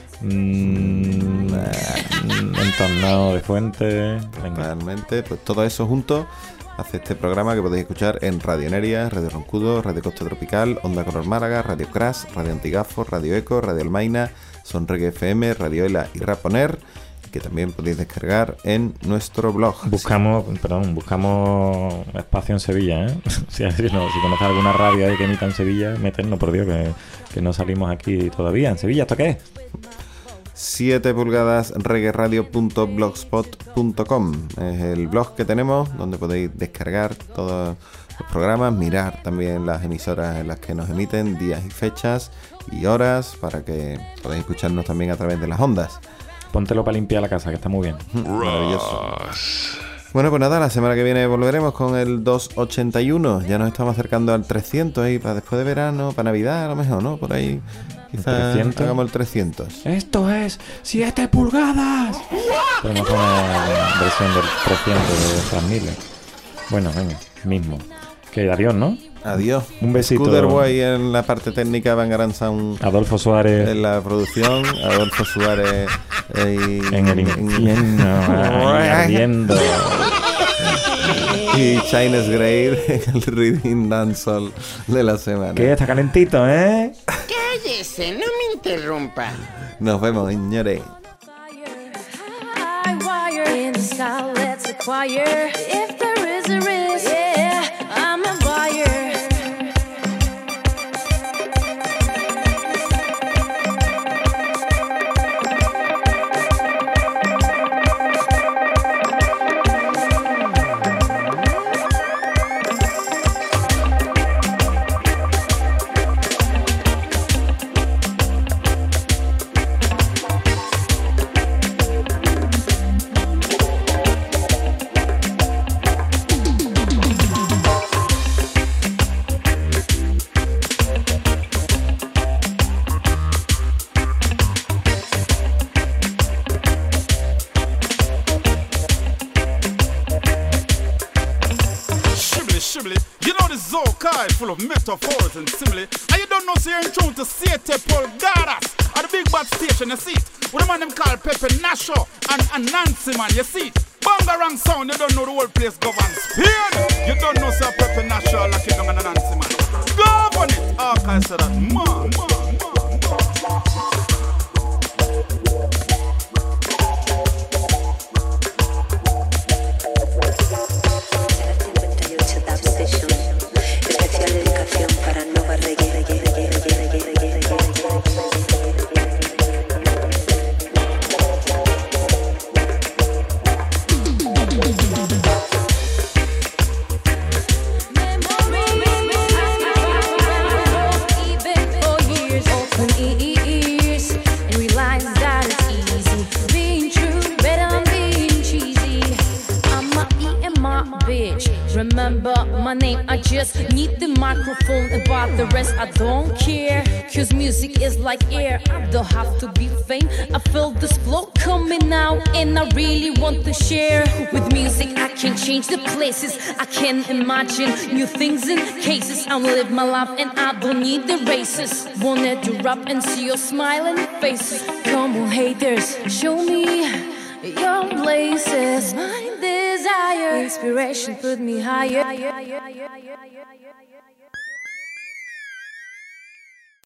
entornado de fuente. Realmente, pues todo eso junto hace este programa que podéis escuchar en Radio Neria, Radio Roncudo, Radio Costa Tropical, Onda Color Málaga, Radio Crash, Radio Antigafo, Radio Eco, Radio Almaina, Son Reggae FM, Radio Ela y Raponer, que también podéis descargar en nuestro blog. Buscamos espacio en Sevilla, ¿eh? si conoces alguna radio ahí que emita en Sevilla, métenos, por Dios, que no salimos aquí todavía. ¿En Sevilla esto qué es? 7 pulgadas reggaeradio.blogspot.com es el blog que tenemos, donde podéis descargar todos los programas, mirar también las emisoras en las que nos emiten, días y fechas y horas, para que podáis escucharnos también a través de las ondas. Póntelo para limpiar la casa, que está muy bien. Maravilloso. Bueno, pues nada, la semana que viene volveremos con el 281. Ya nos estamos acercando al 300 ahí, para después de verano, para Navidad a lo mejor, ¿no? Por ahí quizás hagamos el 300. Esto es 7 pulgadas. Podemos hacer una versión del 300 de Frank Miller. Bueno, venga, mismo. Que adiós, ¿no? Adiós. Un besito. Scooter Boy en la parte técnica, Bangarán Sound. Adolfo Suárez en la producción. Adolfo Suárez en el infierno. Ardiendo. Y Chines Grey en el Reading Dancehall de la semana. Que está calentito, ¿eh? Cállese, no me interrumpa. Nos vemos, señores. Full of metaphors and simile. And you don't know, so you're in tune to 7 pulgadas at the big bad station, you see it. With a man them called Pepe Nasho and Nancy man, you see it. Bangarang sound, you don't know the whole place governs Spain. You don't know, sir, Pepe Nasho, like it down and Nancy man. Govern it! Oh, I said that, man. bitch. Remember my name, I just need the microphone. About the rest, I don't care. Cause music is like air, I don't have to be famous. I feel this flow coming out and I really want to share. With music, I can change the places. I can imagine new things in cases. I live my life and I don't need the races. Wanted to rap and see your smiling faces. Come on, haters, show me your places. My desire, inspiration put me higher.